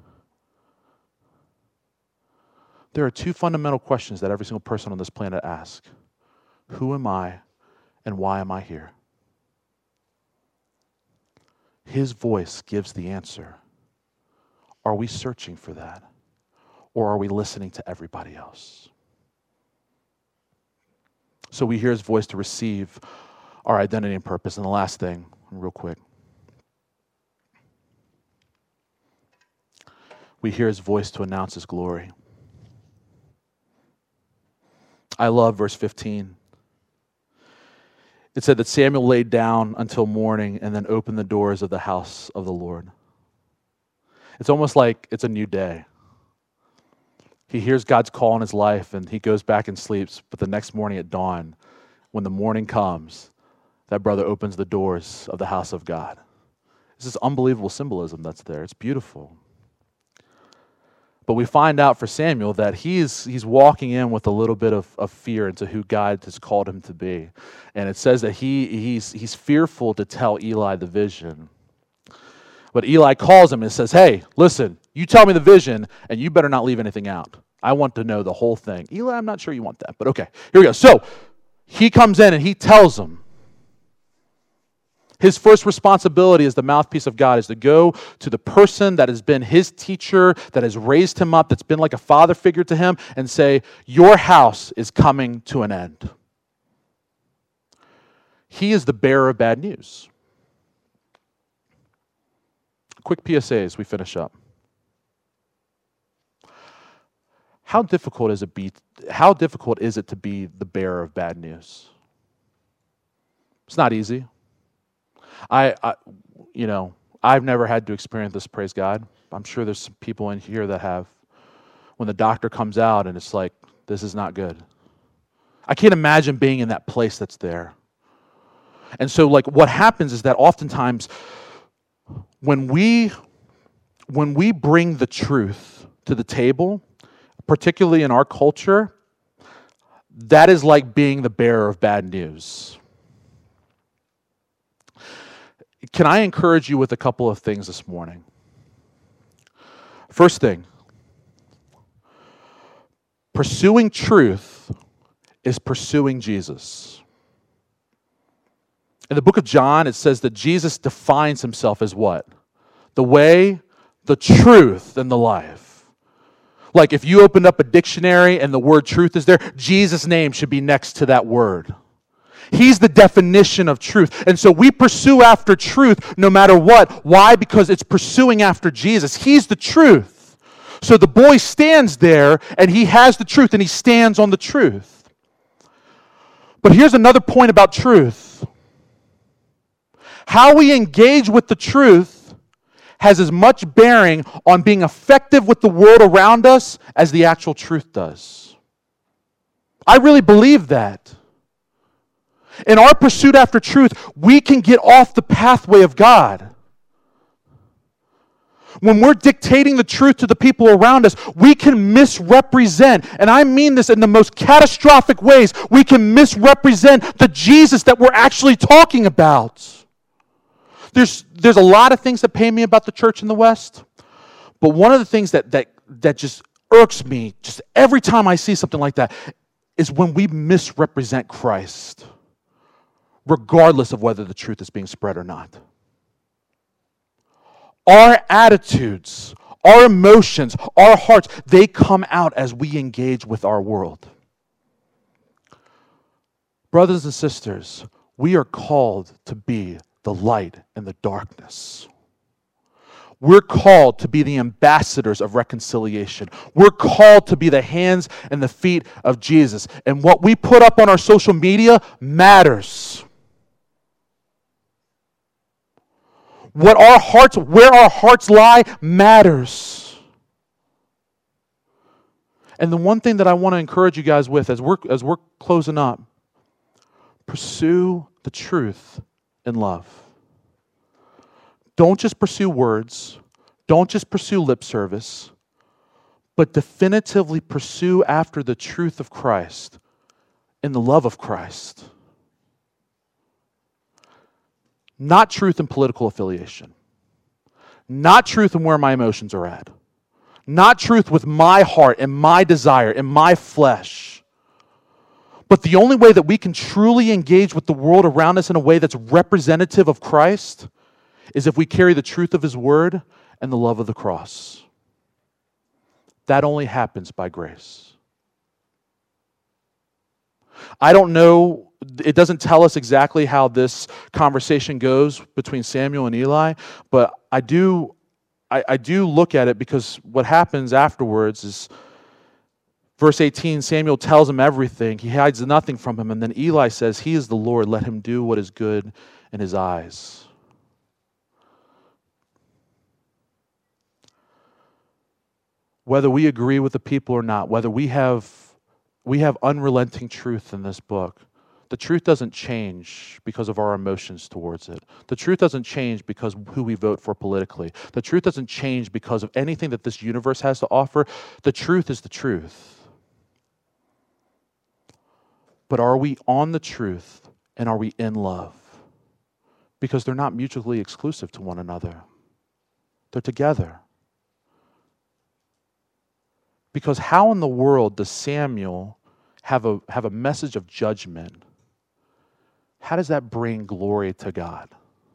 There are two fundamental questions that every single person on this planet asks. Who am I and why am I here? His voice gives the answer. Are we searching for that? Or are we listening to everybody else? So we hear His voice to receive our identity and purpose. And the last thing, real quick. We hear His voice to announce His glory. I love verse 15. It said that Samuel laid down until morning and then opened the doors of the house of the Lord. It's almost like it's a new day. He hears God's call in his life and he goes back and sleeps, but the next morning at dawn, when the morning comes, that brother opens the doors of the house of God. This is unbelievable symbolism that's there. It's beautiful. But we find out for Samuel that he's walking in with a little bit of fear into who God has called him to be. And it says that he's fearful to tell Eli the vision. But Eli calls him and says, hey, listen, you tell me the vision, and you better not leave anything out. I want to know the whole thing. Eli, I'm not sure you want that, but okay. Here we go. So he comes in and he tells him. His first responsibility as the mouthpiece of God is to go to the person that has been his teacher, that has raised him up, that's been like a father figure to him, and say, your house is coming to an end. He is the bearer of bad news. Quick PSA as we finish up. How difficult is it to be the bearer of bad news? It's not easy. I've never had to experience this, praise God. I'm sure there's some people in here that have. When the doctor comes out and it's like, this is not good. I can't imagine being in that place that's there. And so like what happens is that oftentimes when we bring the truth to the table, particularly in our culture, that is like being the bearer of bad news. Can I encourage you with a couple of things this morning? First thing, pursuing truth is pursuing Jesus. In the book of John, it says that Jesus defines himself as what? The way, the truth, and the life. Like if you opened up a dictionary and the word truth is there, Jesus' name should be next to that word. He's the definition of truth. And so we pursue after truth no matter what. Why? Because it's pursuing after Jesus. He's the truth. So the boy stands there and he has the truth and he stands on the truth. But here's another point about truth. How we engage with the truth has as much bearing on being effective with the world around us as the actual truth does. I really believe that. In our pursuit after truth, we can get off the pathway of God. When we're dictating the truth to the people around us, we can misrepresent, and I mean this in the most catastrophic ways, we can misrepresent the Jesus that we're actually talking about. There's a lot of things that pain me about the church in the West, but one of the things that just irks me just every time I see something like that is when we misrepresent Christ, regardless of whether the truth is being spread or not. Our attitudes, our emotions, our hearts, they come out as we engage with our world. Brothers and sisters, we are called to be the light in the darkness. We're called to be the ambassadors of reconciliation. We're called to be the hands and the feet of Jesus. And what we put up on our social media matters. Where our hearts lie matters. And the one thing that I want to encourage you guys with as we're closing up, pursue the truth in love. Don't just pursue words. Don't just pursue lip service, but definitively pursue after the truth of Christ in the love of Christ. Not truth in political affiliation. Not truth in where my emotions are at. Not truth with my heart and my desire and my flesh. But the only way that we can truly engage with the world around us in a way that's representative of Christ is if we carry the truth of His Word and the love of the cross. That only happens by grace. I don't know, it doesn't tell us exactly how this conversation goes between Samuel and Eli, but I do look at it because what happens afterwards is verse 18, Samuel tells him everything. He hides nothing from him. And then Eli says, He is the Lord. Let him do what is good in His eyes. Whether we agree with the people or not, whether we have unrelenting truth in this book, the truth doesn't change because of our emotions towards it. The truth doesn't change because of who we vote for politically. The truth doesn't change because of anything that this universe has to offer. The truth is the truth. But are we on the truth and are we in love? Because they're not mutually exclusive to one another. They're together. Because how in the world does Samuel have a message of judgment? How does that bring glory to God?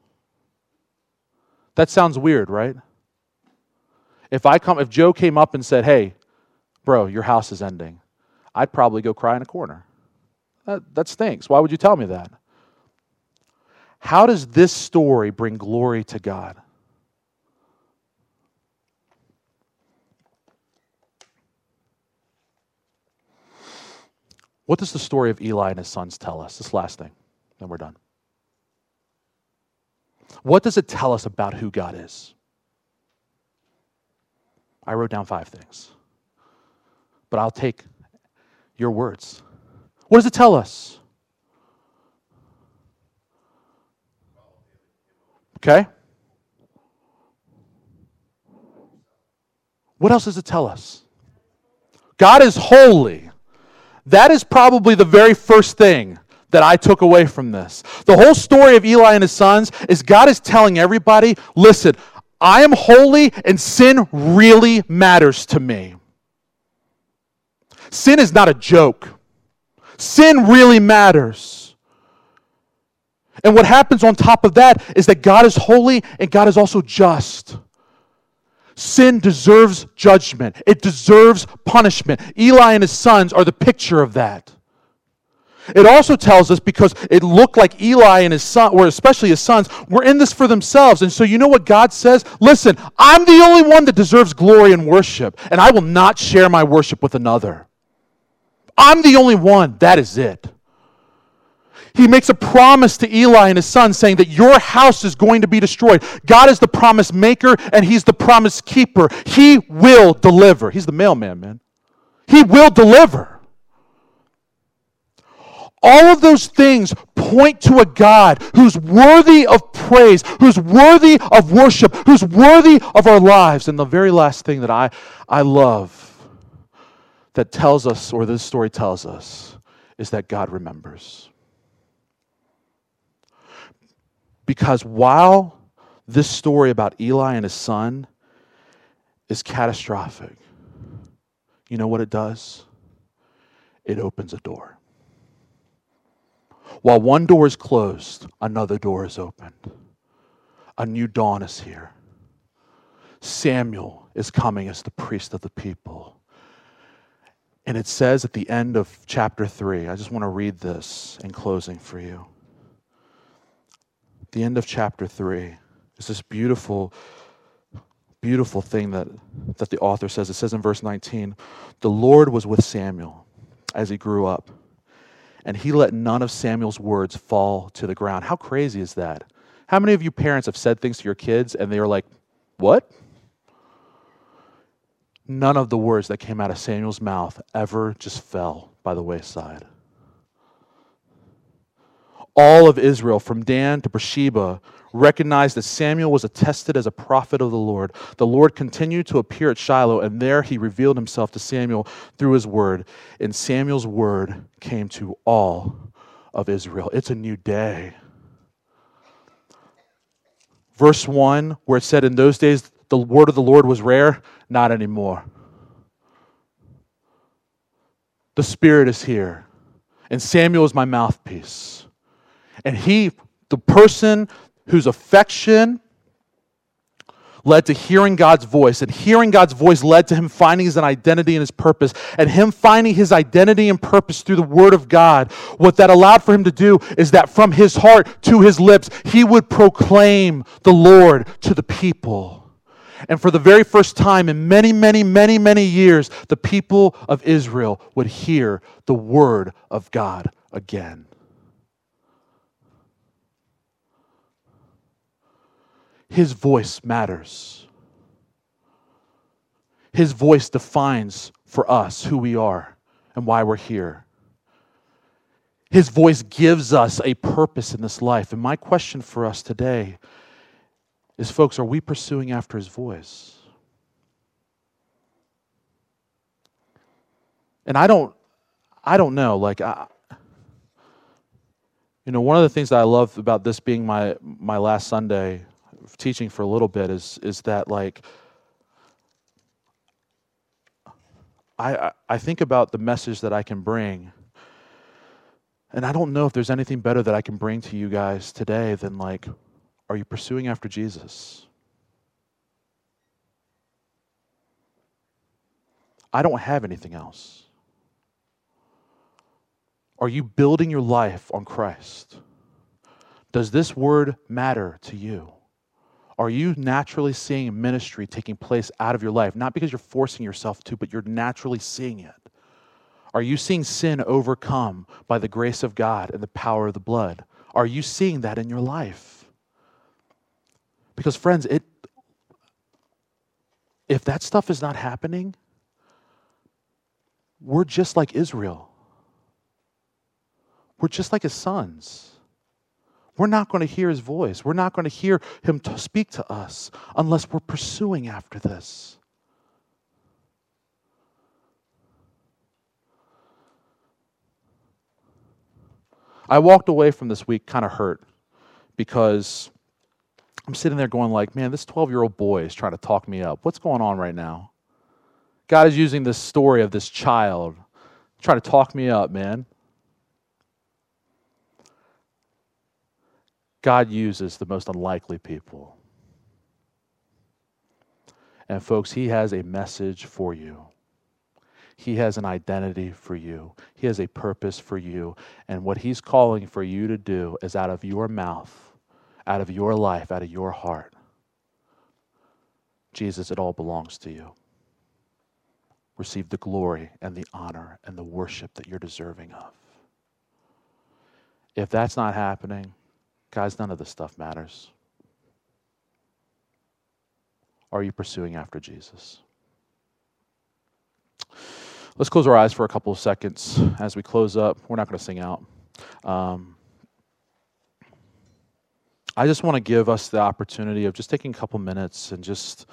That sounds weird, right? If Joe came up and said, "Hey, bro, your house is ending," I'd probably go cry in a corner. That stinks. Why would you tell me that? How does this story bring glory to God? What does the story of Eli and his sons tell us? This last thing, then we're done. What does it tell us about who God is? I wrote down 5 things, but I'll take your words. What does it tell us? Okay. What else does it tell us? God is holy. That is probably the very first thing that I took away from this. The whole story of Eli and his sons is God is telling everybody, listen, I am holy and sin really matters to me. Sin is not a joke. Sin really matters. And what happens on top of that is that God is holy and God is also just. Sin deserves judgment. It deserves punishment. Eli and his sons are the picture of that. It also tells us, because it looked like Eli and his son, or especially his sons, were in this for themselves. And so you know what God says? Listen, I'm the only one that deserves glory and worship, and I will not share my worship with another. I'm the only one. That is it. He makes a promise to Eli and his son saying that your house is going to be destroyed. God is the promise maker and He's the promise keeper. He will deliver. He's the mailman, man. He will deliver. All of those things point to a God who's worthy of praise, who's worthy of worship, who's worthy of our lives. And the very last thing that I love that tells us, or this story tells us, is that God remembers. Because while this story about Eli and his son is catastrophic, you know what it does? It opens a door. While one door is closed, another door is opened. A new dawn is here. Samuel is coming as the priest of the people. And it says at the end of chapter 3, I just want to read this in closing for you. The end of chapter 3 is this beautiful, beautiful thing that the author says. It says in verse 19, the Lord was with Samuel as he grew up, and he let none of Samuel's words fall to the ground. How crazy is that? How many of you parents have said things to your kids and they are like, what? None of the words that came out of Samuel's mouth ever just fell by the wayside. All of Israel, from Dan to Beersheba, recognized that Samuel was attested as a prophet of the Lord. The Lord continued to appear at Shiloh, and there he revealed himself to Samuel through his word. And Samuel's word came to all of Israel. It's a new day. Verse 1, where it said, in those days the word of the Lord was rare, not anymore. The Spirit is here, and Samuel is my mouthpiece. And he, the person whose affection led to hearing God's voice, and hearing God's voice led to him finding his identity and his purpose, and him finding his identity and purpose through the Word of God, what that allowed for him to do is that from his heart to his lips, he would proclaim the Lord to the people. And for the very first time in many, many, many, many years, the people of Israel would hear the Word of God again. His voice matters. His voice defines for us who we are and why we're here. His voice gives us a purpose in this life. And my question for us today is, folks, are we pursuing after his voice? And I don't know, one of the things that I love about this being my last Sunday teaching for a little bit is that I think about the message that I can bring, and I don't know if there's anything better that I can bring to you guys today than are you pursuing after Jesus? I don't have anything else. Are you building your life on Christ? Does this word matter to you? Are you naturally seeing ministry taking place out of your life? Not because you're forcing yourself to, but you're naturally seeing it. Are you seeing sin overcome by the grace of God and the power of the blood? Are you seeing that in your life? Because friends, if that stuff is not happening, we're just like Israel. We're just like his sons. We're not going to hear his voice. We're not going to hear him speak to us unless we're pursuing after this. I walked away from this week kind of hurt because I'm sitting there going man, this 12-year-old boy is trying to talk me up. What's going on right now? God is using this story of this child trying to talk me up, man. God uses the most unlikely people. And folks, he has a message for you. He has an identity for you. He has a purpose for you. And what he's calling for you to do is out of your mouth, out of your life, out of your heart. Jesus, it all belongs to you. Receive the glory and the honor and the worship that you're deserving of. If that's not happening, guys, none of this stuff matters. Are you pursuing after Jesus? Let's close our eyes for a couple of seconds as we close up. We're not going to sing out. I just want to give us the opportunity of just taking a couple minutes and just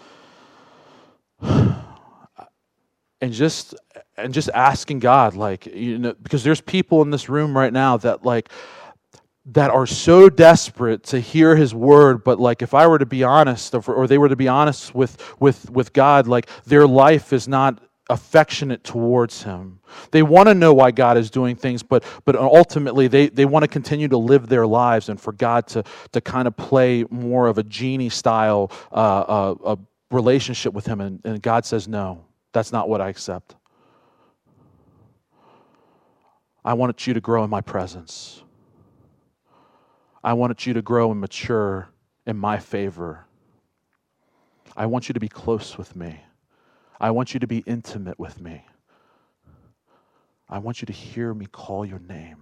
asking God, like, because there's people in this room right now that are so desperate to hear His word, but like if I were to be honest, or they were to be honest with God, like their life is not affectionate towards Him. They want to know why God is doing things, but ultimately they want to continue to live their lives and for God to kind of play more of a genie style a relationship with Him, and God says, no, that's not what I accept. I want you to grow in my presence. I want you to grow and mature in my favor. I want you to be close with me. I want you to be intimate with me. I want you to hear me call your name.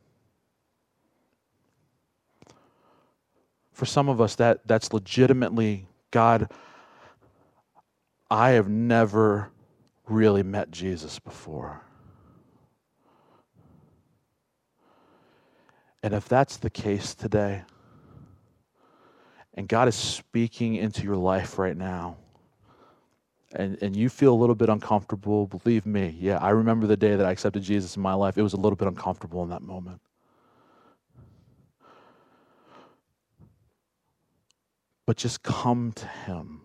For some of us, that's legitimately, God, I have never really met Jesus before. And if that's the case today, and God is speaking into your life right now, and you feel a little bit uncomfortable, believe me, yeah, I remember the day that I accepted Jesus in my life. It was a little bit uncomfortable in that moment. But just come to Him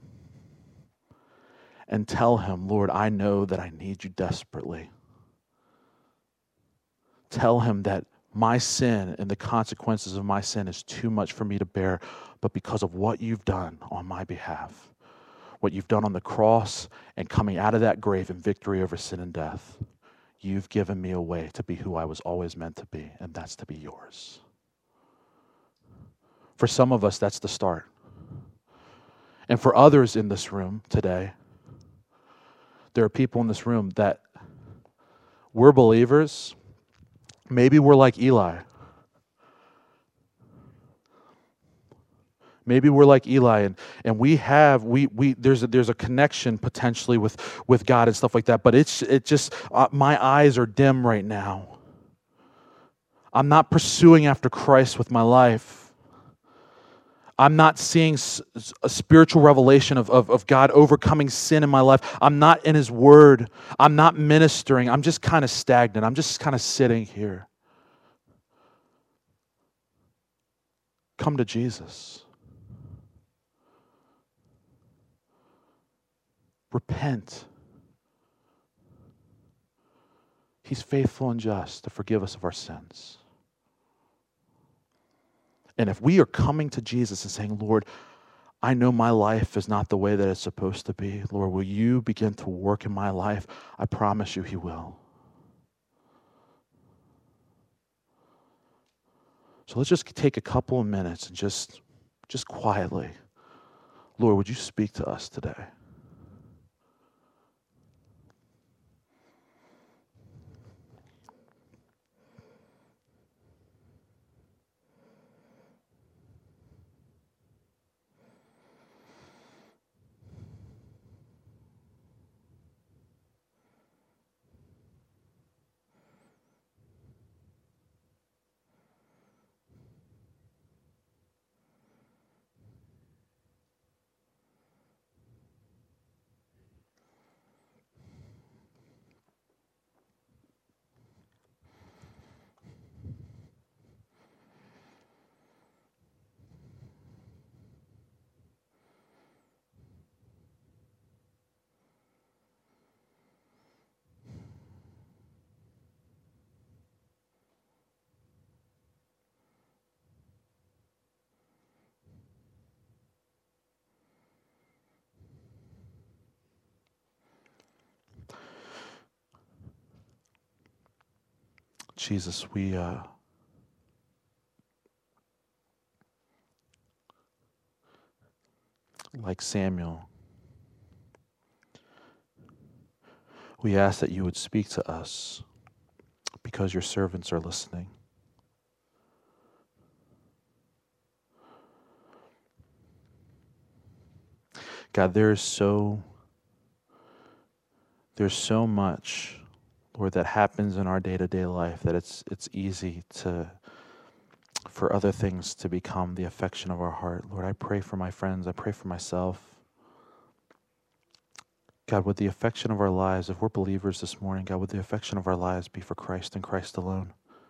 and tell Him, Lord, I know that I need you desperately. Tell Him that my sin and the consequences of my sin is too much for me to bear, but because of what you've done on my behalf, what you've done on the cross and coming out of that grave in victory over sin and death, you've given me a way to be who I was always meant to be, and that's to be yours. For some of us, that's the start. And for others in this room today, there are people in this room that we're believers. Maybe we're like Eli. Maybe we're like Eli, and there's a connection potentially with God and stuff like that. But my eyes are dim right now. I'm not pursuing after Christ with my life. I'm not seeing a spiritual revelation of God overcoming sin in my life. I'm not in His Word. I'm not ministering. I'm just kind of stagnant. I'm just kind of sitting here. Come to Jesus. Repent. He's faithful and just to forgive us of our sins. And if we are coming to Jesus and saying, Lord, I know my life is not the way that it's supposed to be. Lord, will you begin to work in my life? I promise you He will. So let's just take a couple of minutes and just quietly, Lord, would you speak to us today? Jesus, we like Samuel, we ask that you would speak to us because your servants are listening. God, there's so much Lord, that happens in our day-to-day life, that it's easy for other things to become the affection of our heart. Lord, I pray for my friends. I pray for myself. God, would the affection of our lives, if we're believers this morning, God, would the affection of our lives be for Christ and Christ alone?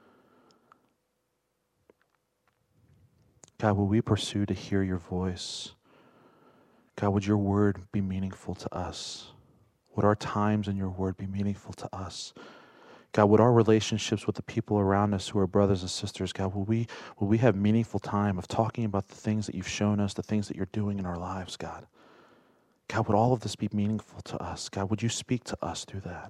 God, will we pursue to hear your voice? God, would your word be meaningful to us? Would our times in your word be meaningful to us? God, would our relationships with the people around us who are brothers and sisters, God, will we have meaningful time of talking about the things that you've shown us, the things that you're doing in our lives, God? God, would all of this be meaningful to us? God, would you speak to us through that?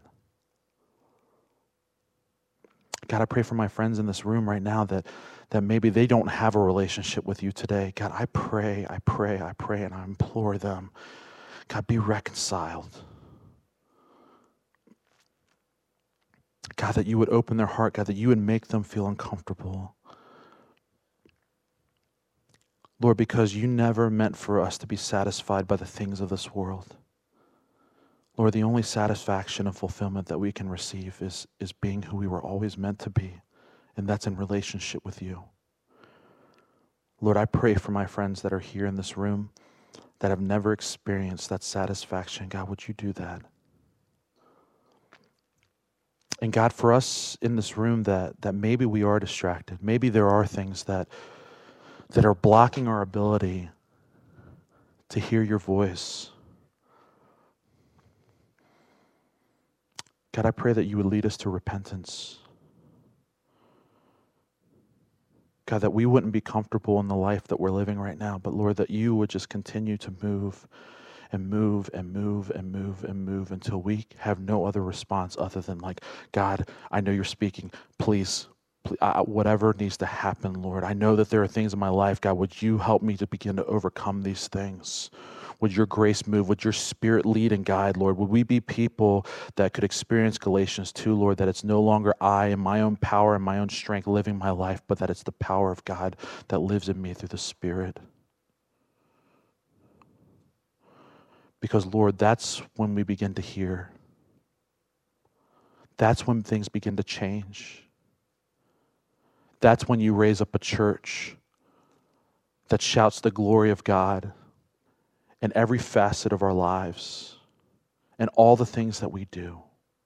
God, I pray for my friends in this room right now that maybe they don't have a relationship with you today. God, I pray, and I implore them, God, be reconciled. God, that you would open their heart, God, that you would make them feel uncomfortable. Lord, because you never meant for us to be satisfied by the things of this world. Lord, the only satisfaction and fulfillment that we can receive is being who we were always meant to be, and that's in relationship with you. Lord, I pray for my friends that are here in this room that have never experienced that satisfaction. God, would you do that? And God, for us in this room that maybe we are distracted, maybe there are things that are blocking our ability to hear your voice. God, I pray that you would lead us to repentance. God, that we wouldn't be comfortable in the life that we're living right now, but Lord, that you would just continue to move and move and move and move and move until we have no other response other than like, God, I know you're speaking. Please, whatever needs to happen, Lord. I know that there are things in my life, God, would you help me to begin to overcome these things? Would your grace move? Would your spirit lead and guide, Lord? Would we be people that could experience Galatians 2, Lord, that it's no longer I and my own power and my own strength living my life, but that it's the power of God that lives in me through the Spirit? Because, Lord, that's when we begin to hear. That's when things begin to change. That's when you raise up a church that shouts the glory of God in every facet of our lives and all the things that we do.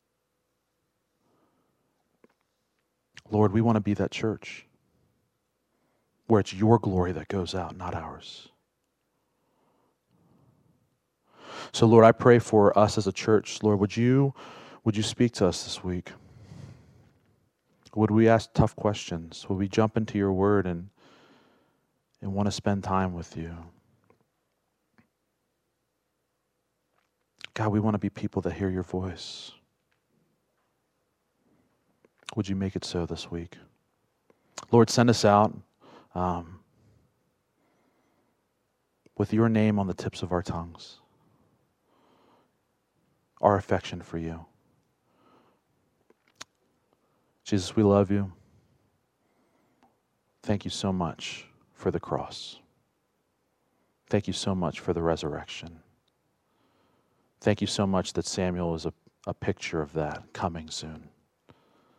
Lord, we want to be that church where it's your glory that goes out, not ours. So, Lord, I pray for us as a church. Lord, would you speak to us this week? Would we ask tough questions? Would we jump into your word and want to spend time with you? God, we want to be people that hear your voice. Would you make it so this week? Lord, send us out with your name on the tips of our tongues, our affection for you. Jesus, we love you. Thank you so much for the cross. Thank you so much for the resurrection. Thank you so much that Samuel is a picture of that coming soon.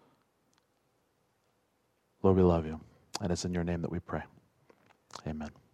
Lord, we love you, and it's in your name that we pray. Amen.